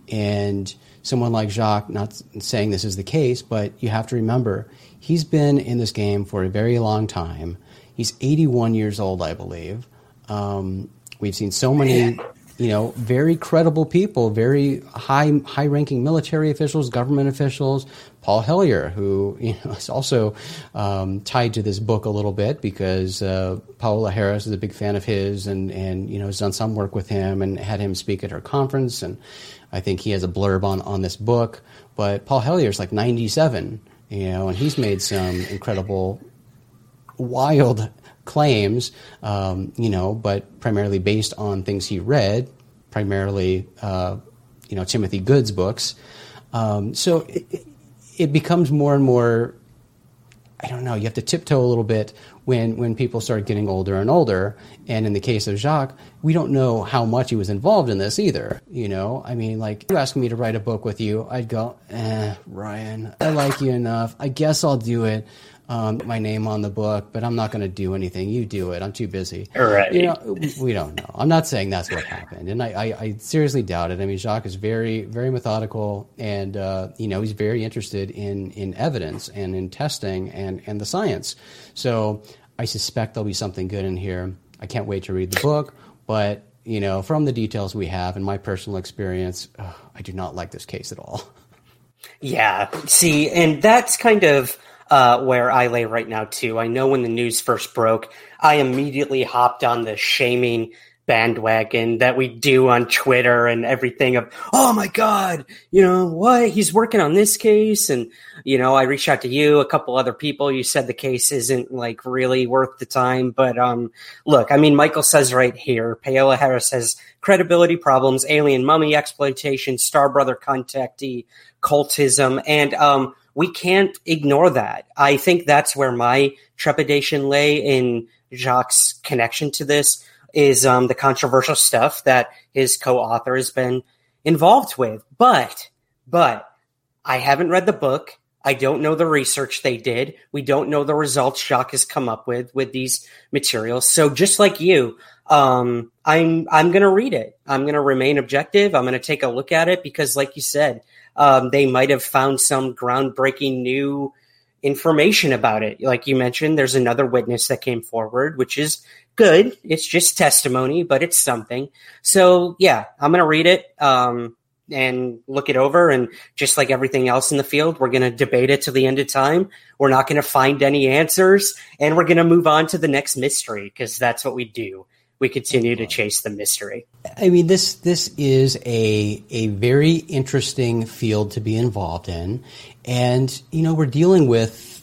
and someone like Jacques, not saying this is the case, but you have to remember, he's been in this game for a very long time. He's eighty-one years old, I believe. Um, we've seen so many, you know, very credible people, very high, high-ranking military officials, government officials. Paul Hellyer, who, you know, is also um, tied to this book a little bit because uh, Paola Harris is a big fan of his, and, and you know, has done some work with him and had him speak at her conference. And I think he has a blurb on, on this book. But Paul Hellyer is like ninety-seven, you know, and he's made some incredible, wild claims, um, you know, but primarily based on things he read, primarily, uh, you know, Timothy Good's books. Um, so it, it becomes more and more, I don't know, you have to tiptoe a little bit when, when people start getting older and older. And in the case of Jacques, we don't know how much he was involved in this either. You know, I mean, like, you ask me to write a book with you, I'd go, eh, Ryan, I like you enough. I guess I'll do it. Um, my name on the book, but I'm not going to do anything. You do it. I'm too busy. Right. You know, we don't know. I'm not saying that's what happened, and I, I, I seriously doubt it. I mean, Jacques is very, very methodical, and uh, you know, he's very interested in in evidence and in testing and and the science. So I suspect there'll be something good in here. I can't wait to read the book, but you know, from the details we have and my personal experience, ugh, I do not like this case at all. Yeah. See, and that's kind of Uh, where I lay right now, too. I know when the news first broke, I immediately hopped on the shaming bandwagon that we do on Twitter and everything of, oh, my God, you know, what? He's working on this case. And, you know, I reached out to you, a couple other people. You said the case isn't, like, really worth the time. But, um, look, I mean, Michael says right here, Paola Harris has credibility problems, alien mummy exploitation, Star Brother contactee, cultism, and, um, we can't ignore that. I think that's where my trepidation lay in Jacques' connection to this is um, the controversial stuff that his co-author has been involved with. But, but I haven't read the book. I don't know the research they did. We don't know the results Jacques has come up with with these materials. So just like you, um, I'm I'm going to read it. I'm going to remain objective. I'm going to take a look at it because, like you said, Um, they might have found some groundbreaking new information about it. Like you mentioned, there's another witness that came forward, which is good. It's just testimony, but it's something. So, yeah, I'm going to read it um, and look it over. And just like everything else in the field, we're going to debate it to the end of time. We're not going to find any answers, and we're going to move on to the next mystery because that's what we do. We continue to chase the mystery. I mean, this this is a a very interesting field to be involved in, and you know, we're dealing with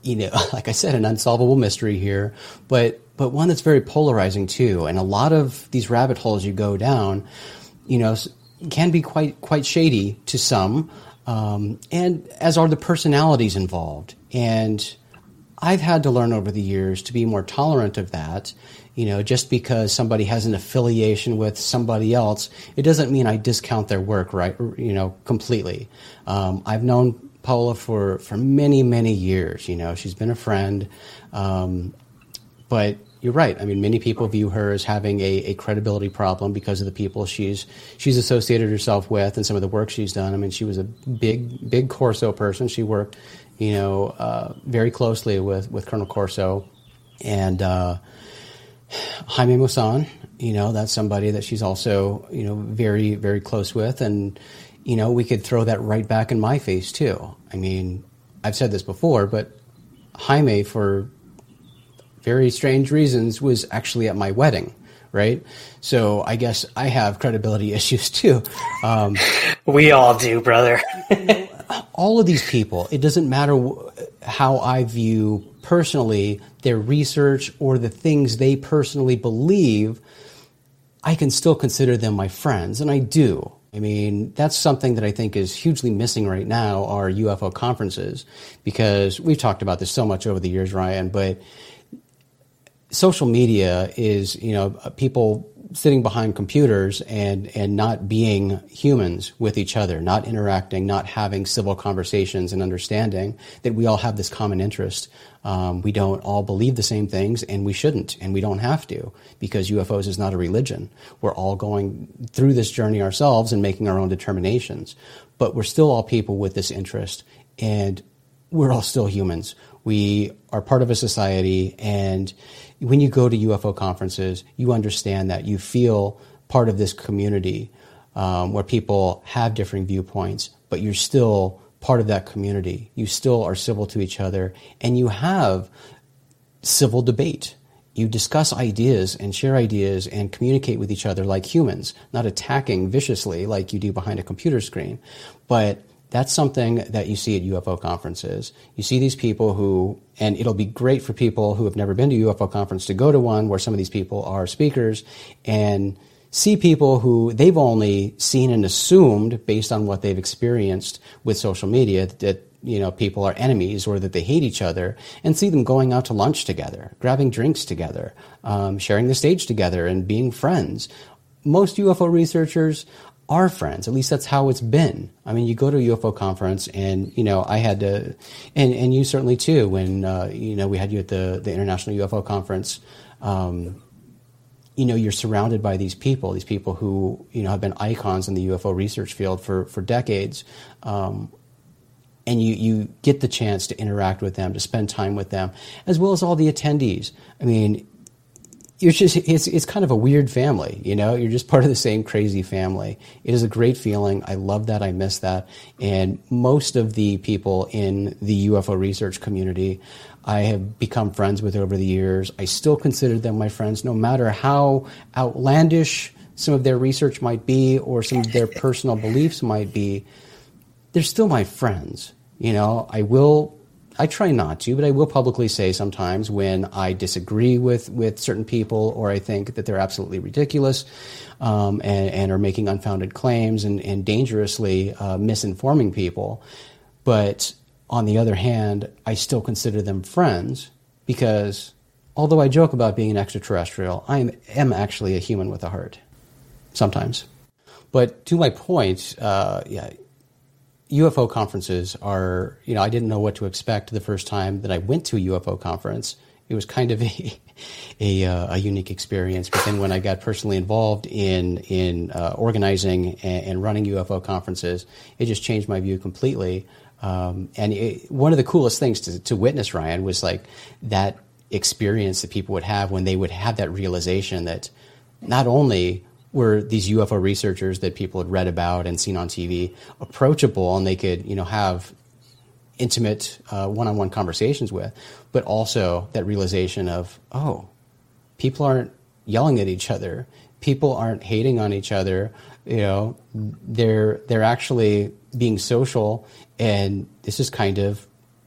you know, like I said, an unsolvable mystery here, but but one that's very polarizing too. And a lot of these rabbit holes you go down, you know, can be quite quite shady to some, um, and as are the personalities involved. And I've had to learn over the years to be more tolerant of that. You know, just because somebody has an affiliation with somebody else, it doesn't mean I discount their work, right? You know, completely. Um, I've known Paola for, for many, many years. You know, she's been a friend. Um, but you're right. I mean, many people view her as having a, a credibility problem because of the people she's she's associated herself with and some of the work she's done. I mean, she was a big, big Corso person. She worked, you know, uh, very closely with, with Colonel Corso. And uh, Jaime Maussan, you know, that's somebody that she's also, you know, very, very close with. And you know, we could throw that right back in my face, too. I mean, I've said this before, but Jaime, for very strange reasons, was actually at my wedding, right? So I guess I have credibility issues, too. Um, we all do, brother. all of these people, it doesn't matter how I view personally their research or the things they personally believe, I can still consider them my friends, and I do. I mean, that's something that I think is hugely missing right now, are U F O conferences, because we've talked about this so much over the years, Ryan, but social media is, you know, people sitting behind computers and, and not being humans with each other, not interacting, not having civil conversations and understanding that we all have this common interest. Um, we don't all believe the same things, and we shouldn't, and we don't have to, because U F Os is not a religion. We're all going through this journey ourselves and making our own determinations. But we're still all people with this interest, and we're all still humans. We are part of a society, and when you go to U F O conferences, you understand that you feel part of this community um, where people have differing viewpoints, but you're still part of that community. You still are civil to each other, and you have civil debate. You discuss ideas and share ideas and communicate with each other like humans, not attacking viciously like you do behind a computer screen. But that's something that you see at U F O conferences. You see these people who, and it'll be great for people who have never been to a U F O conference to go to one where some of these people are speakers and see people who they've only seen and assumed based on what they've experienced with social media that, you know, people are enemies or that they hate each other, and see them going out to lunch together, grabbing drinks together, um, sharing the stage together and being friends. Most U F O researchers are friends. At least that's how it's been. I mean, you go to a U F O conference and, you know, I had to, and, and you certainly too, when, uh, you know, we had you at the, the International U F O conference, um, you know, you're surrounded by these people, these people who, you know, have been icons in the U F O research field for, for decades. Um, and you, you get the chance to interact with them, to spend time with them, as well as all the attendees. I mean, you're just, it's, it's kind of a weird family, you know, you're just part of the same crazy family. It is a great feeling. I love that. I miss that. And most of the people in the U F O research community, I have become friends with over the years. I still consider them my friends, no matter how outlandish some of their research might be or some of their personal beliefs might be. They're still my friends. You know, I will, I try not to, but I will publicly say sometimes when I disagree with, with certain people, or I think that they're absolutely ridiculous um, and, and are making unfounded claims and, and dangerously uh, misinforming people. But on the other hand, I still consider them friends because although I joke about being an extraterrestrial, I am, am actually a human with a heart sometimes. But to my point, uh, yeah, U F O conferences are, you know, I didn't know what to expect the first time that I went to a U F O conference. It was kind of a a, uh, a unique experience. But then when I got personally involved in in uh, organizing and, and running U F O conferences, it just changed my view completely. Um, and it, one of the coolest things to, to witness, Ryan, was like that experience that people would have when they would have that realization that not only were these U F O researchers that people had read about and seen on T V approachable and they could, you know, have intimate uh, one-on-one conversations with, but also that realization of, oh, people aren't yelling at each other. People aren't hating on each other. You know, they're they're actually being social, and this is kind of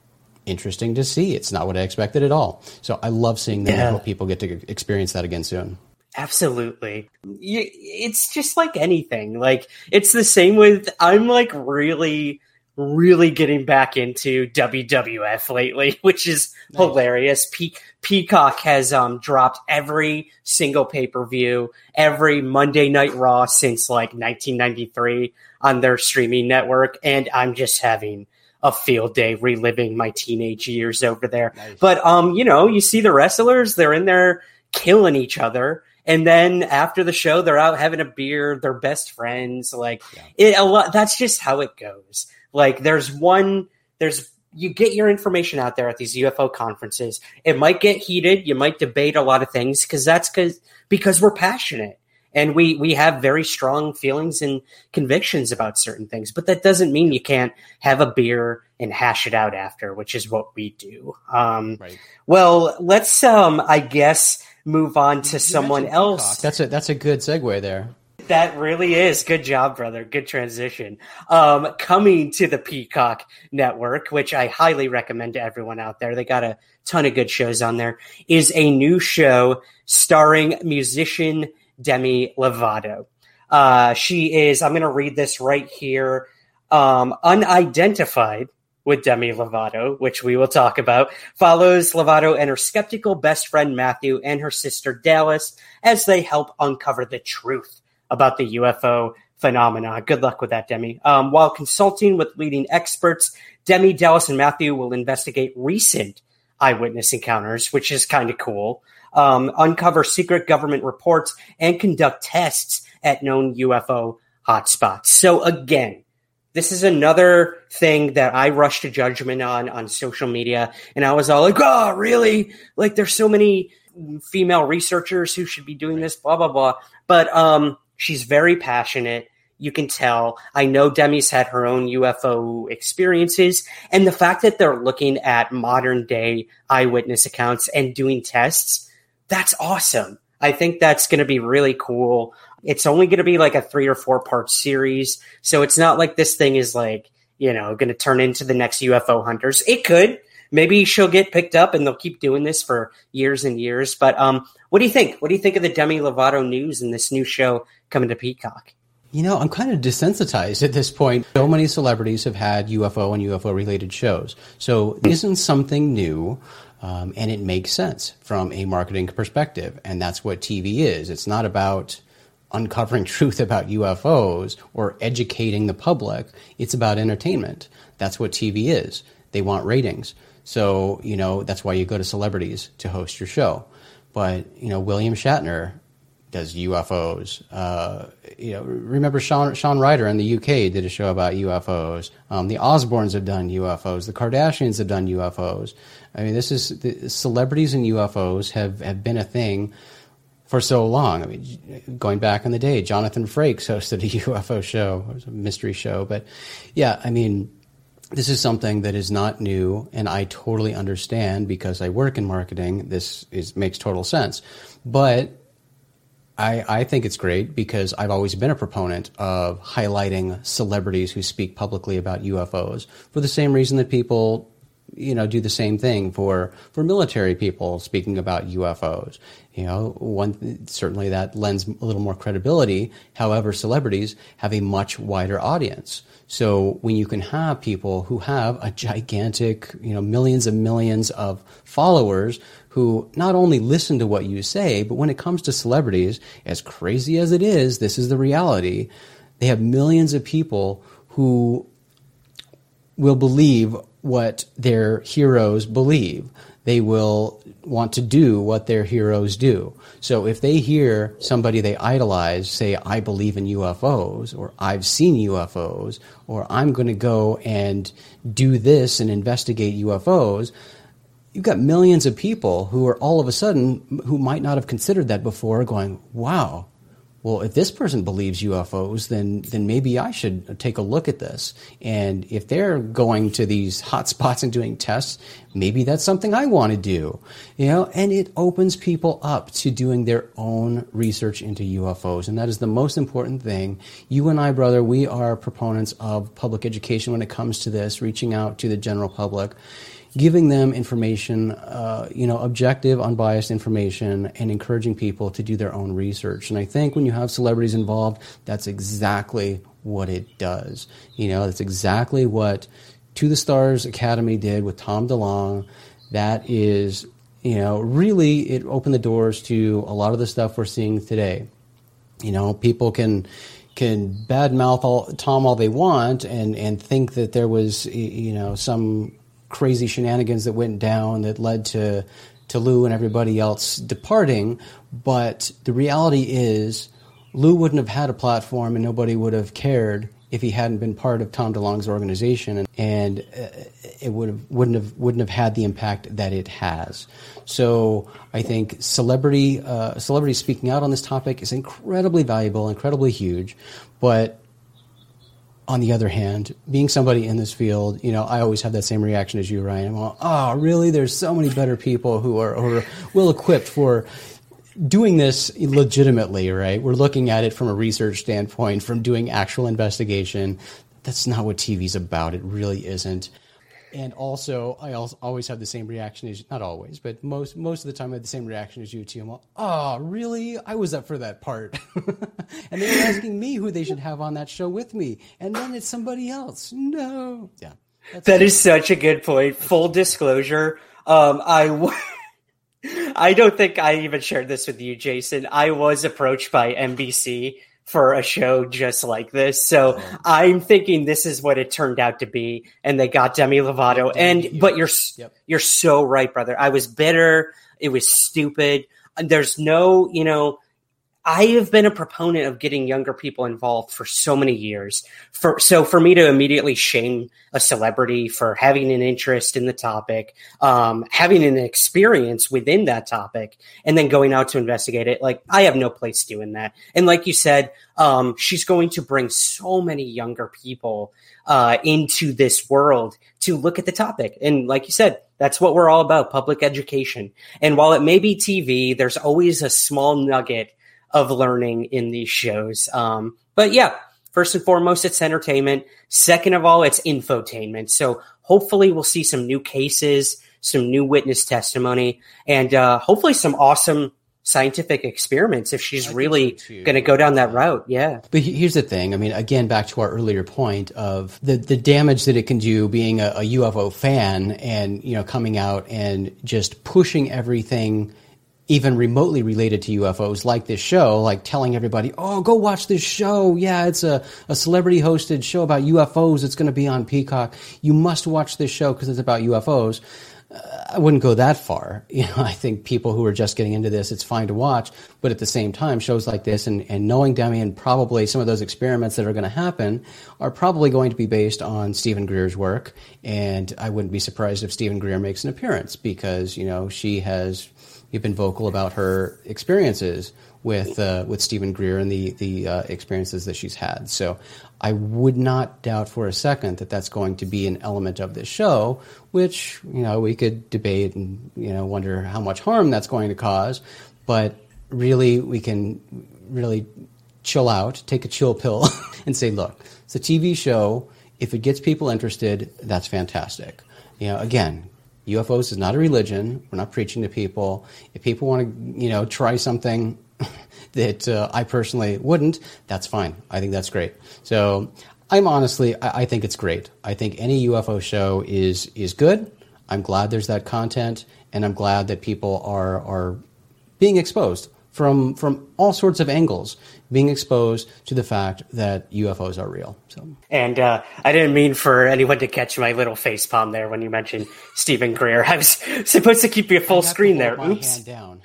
interesting to see. It's not what I expected at all. So I love seeing that. Yeah. I hope people get to experience that again soon. Absolutely. You, it's just like anything. Like, it's the same with, I'm like really, really getting back into W W F lately, which is nice. Hilarious. Pe- Peacock has um, dropped every single pay-per-view, every Monday Night Raw since like nineteen ninety-three on their streaming network. And I'm just having a field day reliving my teenage years over there. Nice. But, um, you know, you see the wrestlers, they're in there killing each other. And then after the show, they're out having a beer. They're best friends. Like yeah. it, a lot. That's just how it goes. Like there's one, there's, you get your information out there at these U F O conferences. It might get heated. You might debate a lot of things because that's because, because we're passionate and we, we have very strong feelings and convictions about certain things, but that doesn't mean you can't have a beer and hash it out after, which is what we do. Um, right. Well, let's, um, I guess, move on to you someone else. That's a that's a good segue there. That really is. Good job, brother. Good transition. Um, coming to the Peacock network, which I highly recommend to everyone out there. They got a ton of good shows on there, is a new show starring musician Demi Lovato. Uh, she is, I'm going to read this right here, um, unidentified with Demi Lovato, which we will talk about, follows Lovato and her skeptical best friend Matthew and her sister Dallas as they help uncover the truth about the U F O phenomena. Good luck with that, Demi. Um, while consulting with leading experts, Demi, Dallas, and Matthew will investigate recent eyewitness encounters, which is kind of cool, um, uncover secret government reports, and conduct tests at known U F O hotspots. So again, this is another thing that I rushed to judgment on on social media. And I was all like, oh, really? Like, there's so many female researchers who should be doing this, blah, blah, blah. But um, she's very passionate. You can tell. I know Demi's had her own U F O experiences. And the fact that they're looking at modern day eyewitness accounts and doing tests, that's awesome. I think that's going to be really cool. It's only going to be like a three or four part series. So it's not like this thing is like, you know, going to turn into the next U F O Hunters. It could. Maybe she'll get picked up and they'll keep doing this for years and years. But um, what do you think? What do you think of the Demi Lovato news and this new show coming to Peacock? You know, I'm kind of desensitized at this point. So many celebrities have had U F O and U F O related shows. So this isn't something new. Um, and it makes sense from a marketing perspective. And that's what T V is. It's not about uncovering truth about U F Os or educating the public. It's about entertainment. That's what T V is. They want ratings. So, you know, that's why you go to celebrities to host your show. But, you know, William Shatner does U F Os. Uh, you know, remember Sean, Sean Ryder in the U K did a show about U F Os. Um, the Osbournes have done U F Os. The Kardashians have done U F Os. I mean, this is the, celebrities and U F Os have, have been a thing for so long. I mean, going back in the day, Jonathan Frakes hosted a U F O show. It was a mystery show. But yeah, I mean, this is something that is not new, and I totally understand because I work in marketing. This is makes total sense. But I, I think it's great because I've always been a proponent of highlighting celebrities who speak publicly about U F Os for the same reason that people, you know, do the same thing for, for military people speaking about U F Os. You know, one, certainly that lends a little more credibility. However, celebrities have a much wider audience. So when you can have people who have a gigantic, you know, millions and millions of followers who not only listen to what you say, but when it comes to celebrities, as crazy as it is, this is the reality. They have millions of people who will believe what their heroes believe. They will want to do what their heroes do. So if they hear somebody they idolize say, I believe in U F Os, or I've seen U F Os, or I'm going to go and do this and investigate U F Os, you've got millions of people who are all of a sudden, who might not have considered that before, going, wow, well, if this person believes U F Os, then then maybe I should take a look at this. And if they're going to these hot spots and doing tests, maybe that's something I want to do. You know, and it opens people up to doing their own research into U F Os. And that is the most important thing. You and I, brother, we are proponents of public education when it comes to this, reaching out to the general public. giving them information, uh, you know, objective, unbiased information, and encouraging people to do their own research. And I think when you have celebrities involved, that's exactly what it does. You know, that's exactly what To the Stars Academy did with Tom DeLonge. That is, you know, really it opened the doors to a lot of the stuff we're seeing today. You know, people can can badmouth all, Tom all they want and, and think that there was, you know, some crazy shenanigans that went down that led to to Lou and everybody else departing. But the reality is, Lou wouldn't have had a platform and nobody would have cared if he hadn't been part of Tom DeLonge's organization, and, and it would have wouldn't have wouldn't have had the impact that it has. So I think celebrity uh, celebrity speaking out on this topic is incredibly valuable, incredibly huge. But on the other hand, being somebody in this field, you know, I always have that same reaction as you, Ryan. I'm like, oh, really? There's so many better people who are, who are well equipped for doing this legitimately, right? We're looking at it from a research standpoint, from doing actual investigation. That's not what T V's about. It really isn't. And also, I also always have the same reaction as, not always, but most most of the time I have the same reaction as you too. I'm like, oh, really? I was up for that part. And they were asking me who they should have on that show with me. And then it's somebody else. No. Yeah. That is such a good point. Full disclosure. Um, I w- I don't think I even shared this with you, Jason. I was approached by N B C for a show just like this. So I'm thinking this is what it turned out to be. And they got Demi Lovato. And, but you're, yep. you're so right, brother. I was bitter. It was stupid. There's no, you know, I have been a proponent of getting younger people involved for so many years. For so for me to immediately shame a celebrity for having an interest in the topic, um, having an experience within that topic, and then going out to investigate it, like I have no place doing that. And like you said, um, she's going to bring so many younger people uh, into this world to look at the topic. And like you said, that's what we're all about, public education. And while it may be T V, there's always a small nugget of learning in these shows. Um, but yeah, first and foremost, it's entertainment. Second of all, it's infotainment. So hopefully we'll see some new cases, some new witness testimony, and uh, hopefully some awesome scientific experiments if she's really so going to go down that route. Yeah. But here's the thing. I mean, again, back to our earlier point of the, the damage that it can do being a, a U F O fan and, you know, coming out and just pushing everything even remotely related to U F Os, like this show, like telling everybody, oh, go watch this show. Yeah, it's a, a celebrity-hosted show about U F Os. It's going to be on Peacock. You must watch this show because it's about U F Os. Uh, I wouldn't go that far. You know, I think people who are just getting into this, it's fine to watch. But at the same time, shows like this and, and knowing Demi and probably some of those experiments that are going to happen are probably going to be based on Stephen Greer's work. And I wouldn't be surprised if Stephen Greer makes an appearance because, you know, she has... You've been vocal about her experiences with uh, with Stephen Greer and the the uh, experiences that she's had. So I would not doubt for a second that that's going to be an element of this show, which, you know, we could debate and, you know, wonder how much harm that's going to cause. But really, we can really chill out, take a chill pill and say, look, it's a T V show. If it gets people interested, that's fantastic. You know, again, U F Os is not a religion. We're not preaching to people. If people want to, you know, try something that uh, I personally wouldn't, that's fine. I think that's great. So I'm honestly, I, I think it's great. I think any U F O show is is good. I'm glad there's that content, and I'm glad that people are are being exposed from from all sorts of angles, being exposed to the fact that U F Os are real. So, and uh, I didn't mean for anyone to catch my little face palm there when you mentioned Stephen Greer. I was supposed to keep you full screen there. My Oops. hand down.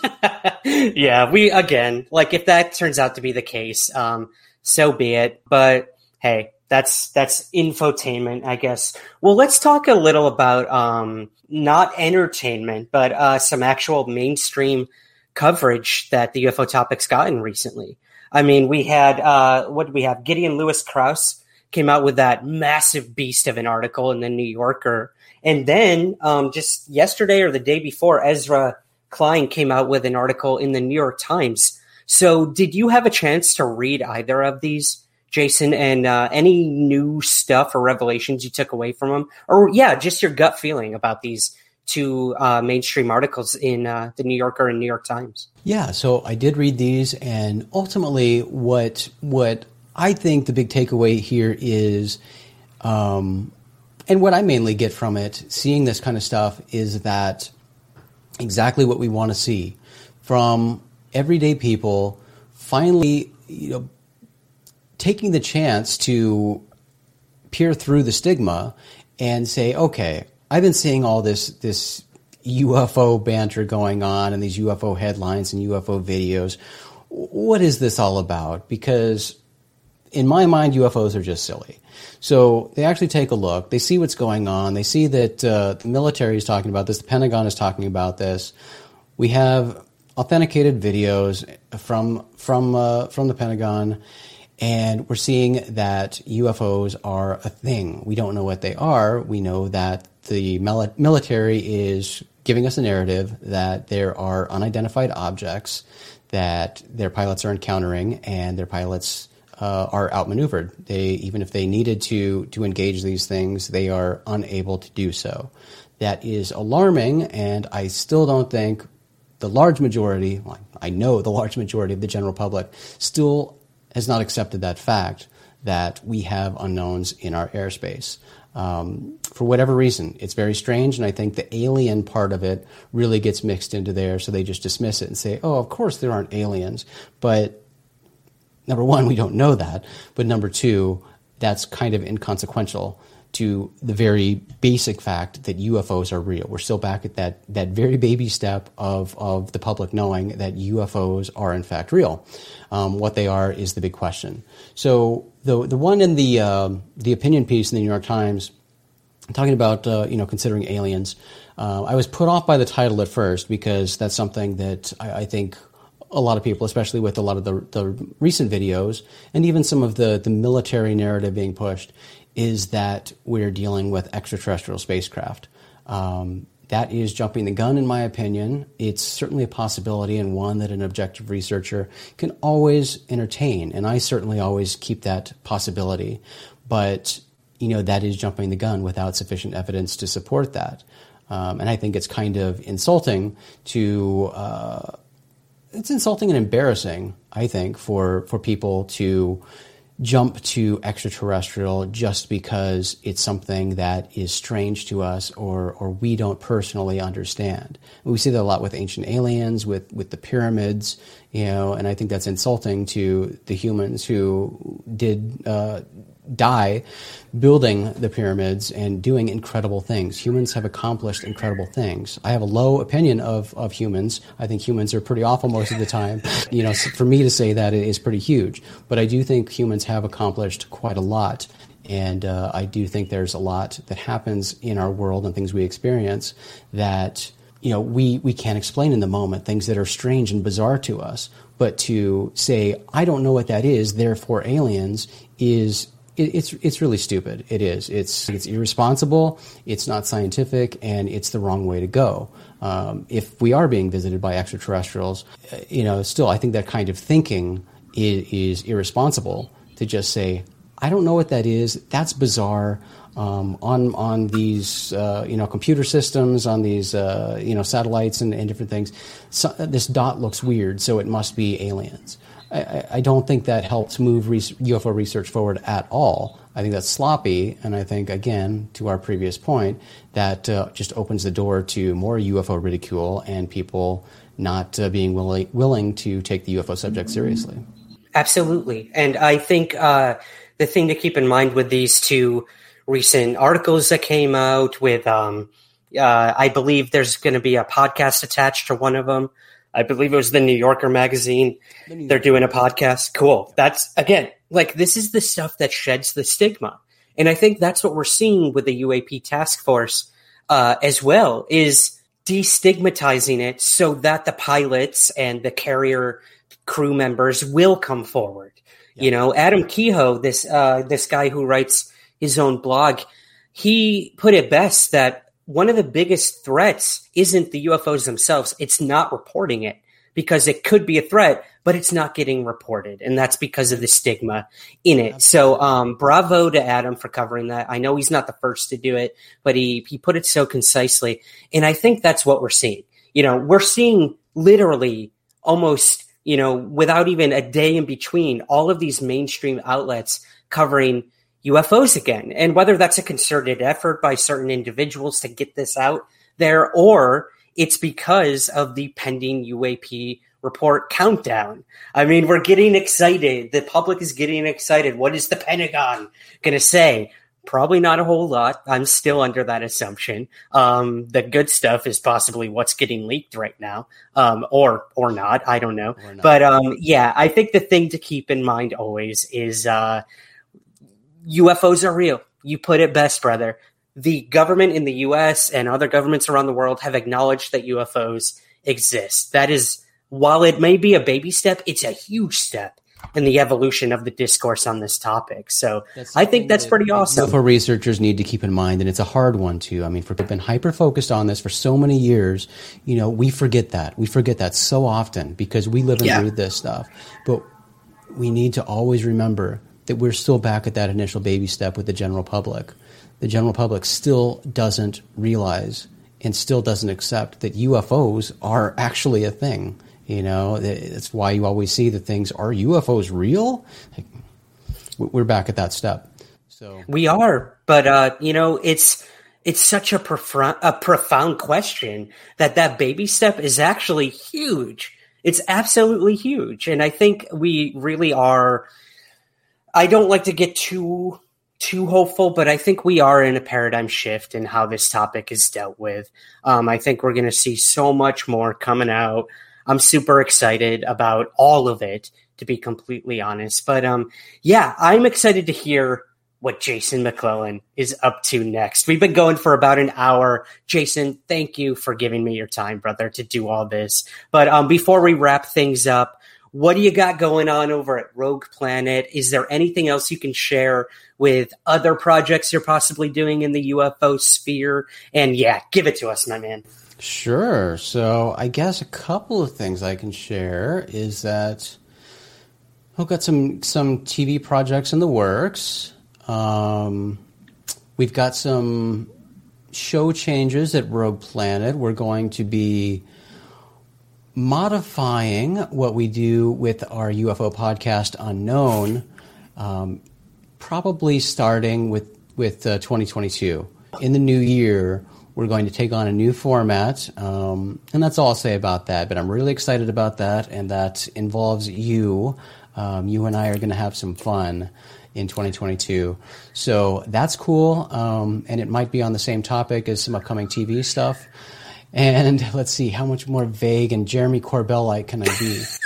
Yes. Yeah, we again, like if that turns out to be the case, um, so be it. But hey, that's that's infotainment, I guess. Well, let's talk a little about um, not entertainment, but uh, some actual mainstream coverage that the U F O topic's gotten recently. I mean, we had, uh, what did we have? Gideon Lewis Krause came out with that massive beast of an article in the New Yorker. And then um, just yesterday or the day before, Ezra Klein came out with an article in the New York Times. So did you have a chance to read either of these, Jason, and uh, any new stuff or revelations you took away from them, or yeah, just your gut feeling about these two uh, mainstream articles in uh, the New Yorker and New York Times. Yeah, so I did read these, and ultimately, what what I think the big takeaway here is, um, and what I mainly get from it, seeing this kind of stuff, is that exactly what we want to see from everyday people finally, you know, taking the chance to peer through the stigma and say, okay, I've been seeing all this this U F O banter going on and these U F O headlines and U F O videos. What is this all about? Because in my mind, U F Os are just silly. So they actually take a look. They see what's going on. They see that uh, the military is talking about this. The Pentagon is talking about this. We have authenticated videos from from uh, from the Pentagon. And we're seeing that U F Os are a thing. We don't know what they are. We know that the mil- military is giving us a narrative that there are unidentified objects that their pilots are encountering, and their pilots uh, are outmaneuvered. They, even if they needed to to engage these things, they are unable to do so. That is alarming, and I still don't think the large majority, well, I know the large majority of the general public still has not accepted that fact that we have unknowns in our airspace. Um, for whatever reason, it's very strange, and I think the alien part of it really gets mixed into there, so they just dismiss it and say, oh, of course there aren't aliens. But number one, we don't know that, but number two, that's kind of inconsequential to the very basic fact that U F Os are real. We're still back at that that very baby step of, of the public knowing that U F Os are in fact real. Um, what they are is the big question. So the the one in the uh, the opinion piece in the New York Times, talking about uh, you know considering aliens, uh, I was put off by the title at first because that's something that I, I think a lot of people, especially with a lot of the, the recent videos and even some of the, the military narrative being pushed, is that we're dealing with extraterrestrial spacecraft. Um, that is jumping the gun, in my opinion. It's certainly a possibility, and one that an objective researcher can always entertain, and I certainly always keep that possibility. But, you know, that is jumping the gun without sufficient evidence to support that. Um, and I think it's kind of insulting to... Uh, it's insulting and embarrassing, I think, for, for people to jump to extraterrestrial just because it's something that is strange to us or or we don't personally understand. We see that a lot with ancient aliens, with, with the pyramids, you know, and I think that's insulting to the humans who did uh, die building the pyramids and doing incredible things. Humans have accomplished incredible things. I have a low opinion of, of humans. I think humans are pretty awful most of the time. You know, for me to say that is pretty huge. But I do think humans have accomplished quite a lot. And uh, I do think there's a lot that happens in our world and things we experience that, you know, we, we can't explain in the moment, things that are strange and bizarre to us. But to say, I don't know what that is, therefore aliens, is... It's it's really stupid. It is. It's it's irresponsible. It's not scientific, and it's the wrong way to go. Um, if we are being visited by extraterrestrials, you know, still I think that kind of thinking is, is irresponsible. To just say, I don't know what that is. That's bizarre. Um, on on these uh, you know computer systems, on these uh, you know satellites and, and different things, so, this dot looks weird, so it must be aliens. I, I don't think that helps move U F O research forward at all. I think that's sloppy, and I think, again, to our previous point, that uh, just opens the door to more U F O ridicule and people not uh, being willing willing to take the U F O subject seriously. Absolutely. And I think uh, the thing to keep in mind with these two recent articles that came out with, um, uh, I believe there's going to be a podcast attached to one of them. I believe it was the New Yorker magazine. They're doing a podcast. Cool. That's, again, like, this is the stuff that sheds the stigma. And I think that's what we're seeing with the U A P task force uh, as well, is destigmatizing it so that the pilots and the carrier crew members will come forward. Yeah. You know, Adam Kehoe, this uh, this guy who writes his own blog, he put it best that one of the biggest threats isn't the U F Os themselves. It's not reporting it. because it could be a threat, but it's not getting reported. And that's because of the stigma in it. So um, bravo to Adam for covering that. I know he's not the first to do it, but he, he put it so concisely. And I think that's what we're seeing. You know, we're seeing literally almost, you know, without even a day in between, all of these mainstream outlets covering U F Os again. And whether that's a concerted effort by certain individuals to get this out there, or it's because of the pending U A P report countdown. I mean, we're getting excited. The public is getting excited. What is the Pentagon going to say? Probably not a whole lot. I'm still under that assumption. Um, the good stuff is possibly what's getting leaked right now, um, or or not. I don't know. But um, yeah, I think the thing to keep in mind always is uh, U F Os are real. You put it best, brother. The government in the U S and other governments around the world have acknowledged that U F Os exist. That is, while it may be a baby step, it's a huge step in the evolution of the discourse on this topic. So that's I think that's that pretty awesome. U F O researchers need to keep in mind, and it's a hard one too. I mean, for, we've been hyper-focused on this for so many years, you know, we forget that. We forget that so often because we live and yeah. breathe this stuff. But we need to always remember that we're still back at that initial baby step with the general public. The general public still doesn't realize and still doesn't accept that U F Os are actually a thing. You know, that's why you always see the things, are U F Os real? Like, we're back at that step. So we are, but, uh, you know, it's it's such a, prof- a profound question that that baby step is actually huge. It's absolutely huge. And I think we really are, I don't like to get too... too hopeful, but I think we are in a paradigm shift in how this topic is dealt with. Um, I think we're going to see so much more coming out. I'm super excited about all of it, to be completely honest. But um, yeah, I'm excited to hear what Jason McClellan is up to next. We've been going for about an hour. Jason, thank you for giving me your time, brother, to do all this. But um, before we wrap things up, what do you got going on over at Rogue Planet? Is there anything else you can share with other projects you're possibly doing in the U F O sphere? And yeah, give it to us, my man. Sure. So I guess a couple of things I can share is that I've got some, some T V projects in the works. Um, we've got some show changes at Rogue Planet. We're going to be modifying what we do with our U F O podcast, Unknown, um, probably starting with, with uh, twenty twenty-two. In the new year, we're going to take on a new format, um, and that's all I'll say about that. But I'm really excited about that, and that involves you. Um, you and I are going to have some fun in twenty twenty-two. So that's cool, um, and it might be on the same topic as some upcoming T V stuff. And let's see, how much more vague and Jeremy Corbell-like can I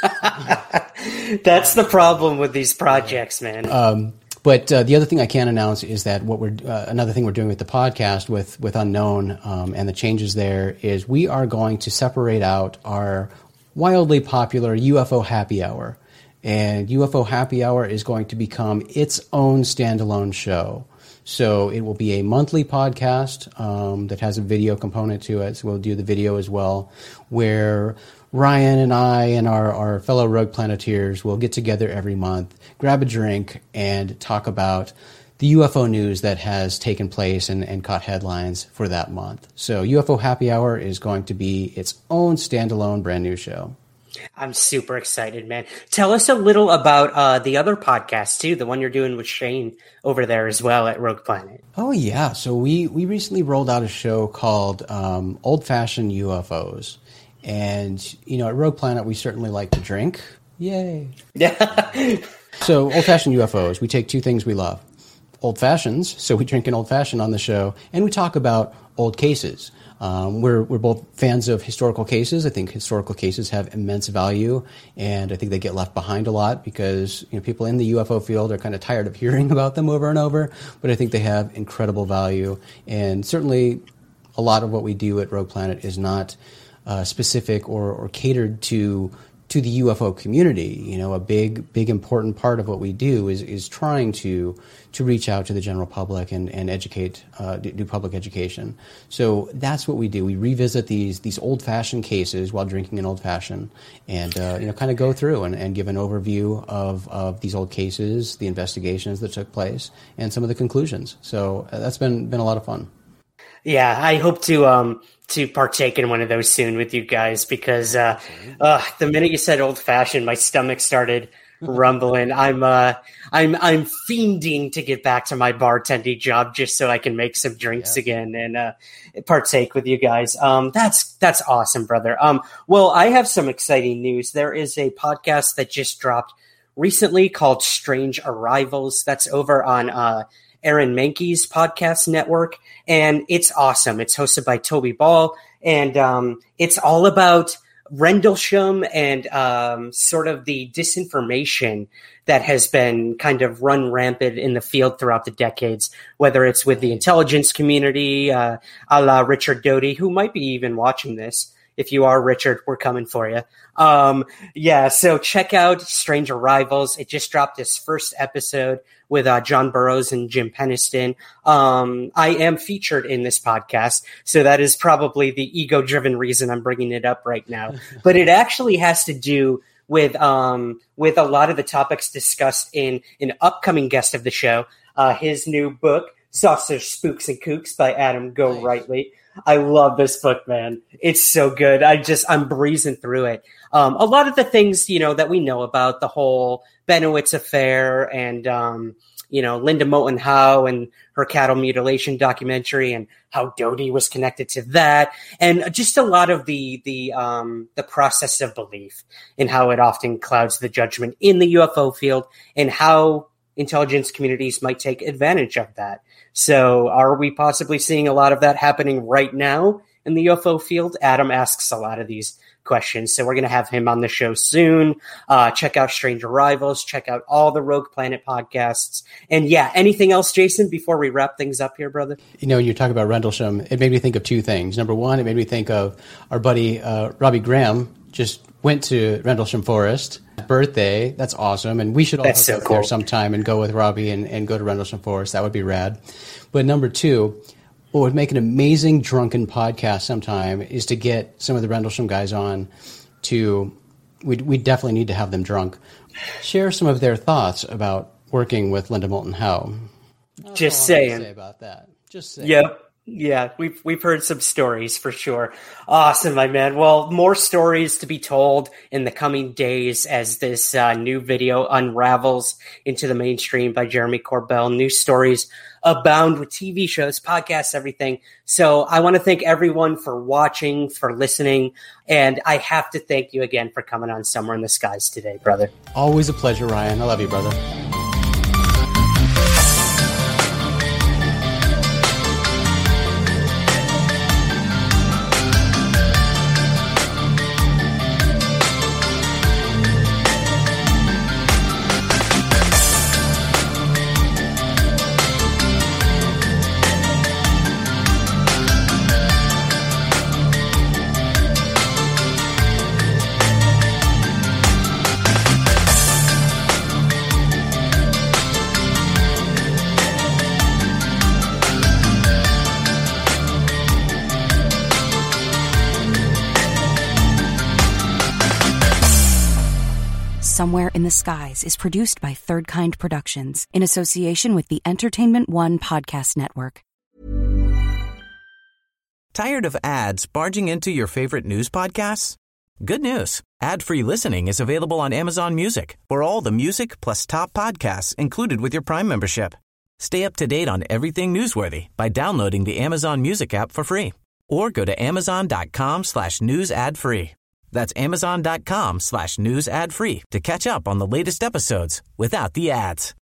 be? That's the problem with these projects, man. Um, but uh, the other thing I can announce is that what we're uh, another thing we're doing with the podcast with with Unknown um, and the changes there is we are going to separate out our wildly popular U F O Happy Hour, and U F O Happy Hour is going to become its own standalone show. So it will be a monthly podcast um, that has a video component to it. So we'll do the video as well, where Ryan and I and our, our fellow Rogue Planeteers will get together every month, grab a drink, and talk about the U F O news that has taken place and, and caught headlines for that month. So U F O Happy Hour is going to be its own standalone brand new show. I'm super excited, man. Tell us a little about uh, the other podcast, too, the one you're doing with Shane over there as well at Rogue Planet. Oh, yeah. So we, we recently rolled out a show called um, Old Fashioned U F Os. And, you know, at Rogue Planet, we certainly like to drink. Yay. Yeah. So Old Fashioned U F Os, we take two things we love. Old fashions, so we drink an old fashioned on the show, and we talk about old cases. Um, we're we're both fans of historical cases. I think historical cases have immense value, and I think they get left behind a lot because you know people in the U F O field are kind of tired of hearing about them over and over. But I think they have incredible value, and certainly a lot of what we do at Rogue Planet is not uh, specific or, or catered to to the U F O community. You know, a big, big important part of what we do is is trying to to reach out to the general public and and educate, uh, do public education. So that's what we do. We revisit these these old fashioned cases while drinking an old fashioned, and uh, you know, kind of go through and, and give an overview of of these old cases, the investigations that took place, and some of the conclusions. So uh, that's been been a lot of fun. Yeah, I hope to um to partake in one of those soon with you guys, because uh, uh the minute you said old fashioned, my stomach started rumbling. I'm uh I'm I'm fiending to get back to my bartending job just so I can make some drinks yeah. again and uh partake with you guys. Um that's that's awesome, brother. Um well, I have some exciting news. There is a podcast that just dropped recently called Strange Arrivals. That's over on uh Aaron Mahnke's podcast network, and it's awesome. It's hosted by Toby Ball, and um, it's all about Rendlesham and um, sort of the disinformation that has been kind of run rampant in the field throughout the decades, whether it's with the intelligence community, uh, a la Richard Doty, who might be even watching this. If you are, Richard, we're coming for you. Um, yeah, so check out Strange Arrivals. It just dropped its first episode with uh, John Burroughs and Jim Peniston. Um, I am featured in this podcast, so that is probably the ego-driven reason I'm bringing it up right now. But it actually has to do with um, with a lot of the topics discussed in an upcoming guest of the show, uh, his new book, Sausage, Spooks, and Kooks by Adam Go nice. Rightly. I love this book, man. It's so good. I just, I'm breezing through it. Um, a lot of the things, you know, that we know about the whole Benowitz affair and, um, you know, Linda Moulton Howe and her cattle mutilation documentary and how Doty was connected to that. And just a lot of the, the, um, the process of belief and how it often clouds the judgment in the U F O field and how intelligence communities might take advantage of that. So are we possibly seeing a lot of that happening right now in the U F O field? Adam asks a lot of these questions. So we're going to have him on the show soon. Uh, check out Strange Arrivals. Check out all the Rogue Planet podcasts. And yeah, anything else, Jason, before we wrap things up here, brother? You know, you talk about Rendlesham. It made me think of two things. Number one, it made me think of our buddy uh, Robbie Graham just went to Rendlesham Forest. Birthday. That's awesome. And we should all That's go so cool. there sometime and go with Robbie and, and go to Rendlesham Forest. That would be rad. But number two, what would make an amazing drunken podcast sometime is to get some of the Rendlesham guys on to, we we definitely need to have them drunk, share some of their thoughts about working with Linda Moulton Howe. Just saying. Say about that. Just saying. Yep. Yeah, we've we've heard some stories for sure. Awesome, my man. Well, more stories to be told in the coming days as this uh, new video unravels into the mainstream by Jeremy Corbell. New stories abound with T V shows, podcasts, everything. So I want to thank everyone for watching, for listening, and I have to thank you again for coming on Somewhere in the Skies today, brother. Always a pleasure, Ryan. I love you, brother. Somewhere in the Skies is produced by Third Kind Productions in association with the Entertainment One Podcast Network. Tired of ads barging into your favorite news podcasts? Good news. Ad-free listening is available on Amazon Music for all the music plus top podcasts included with your Prime membership. Stay up to date on everything newsworthy by downloading the Amazon Music app for free or go to amazon.com slash news ad free. That's amazon.com slash news ad free to catch up on the latest episodes without the ads.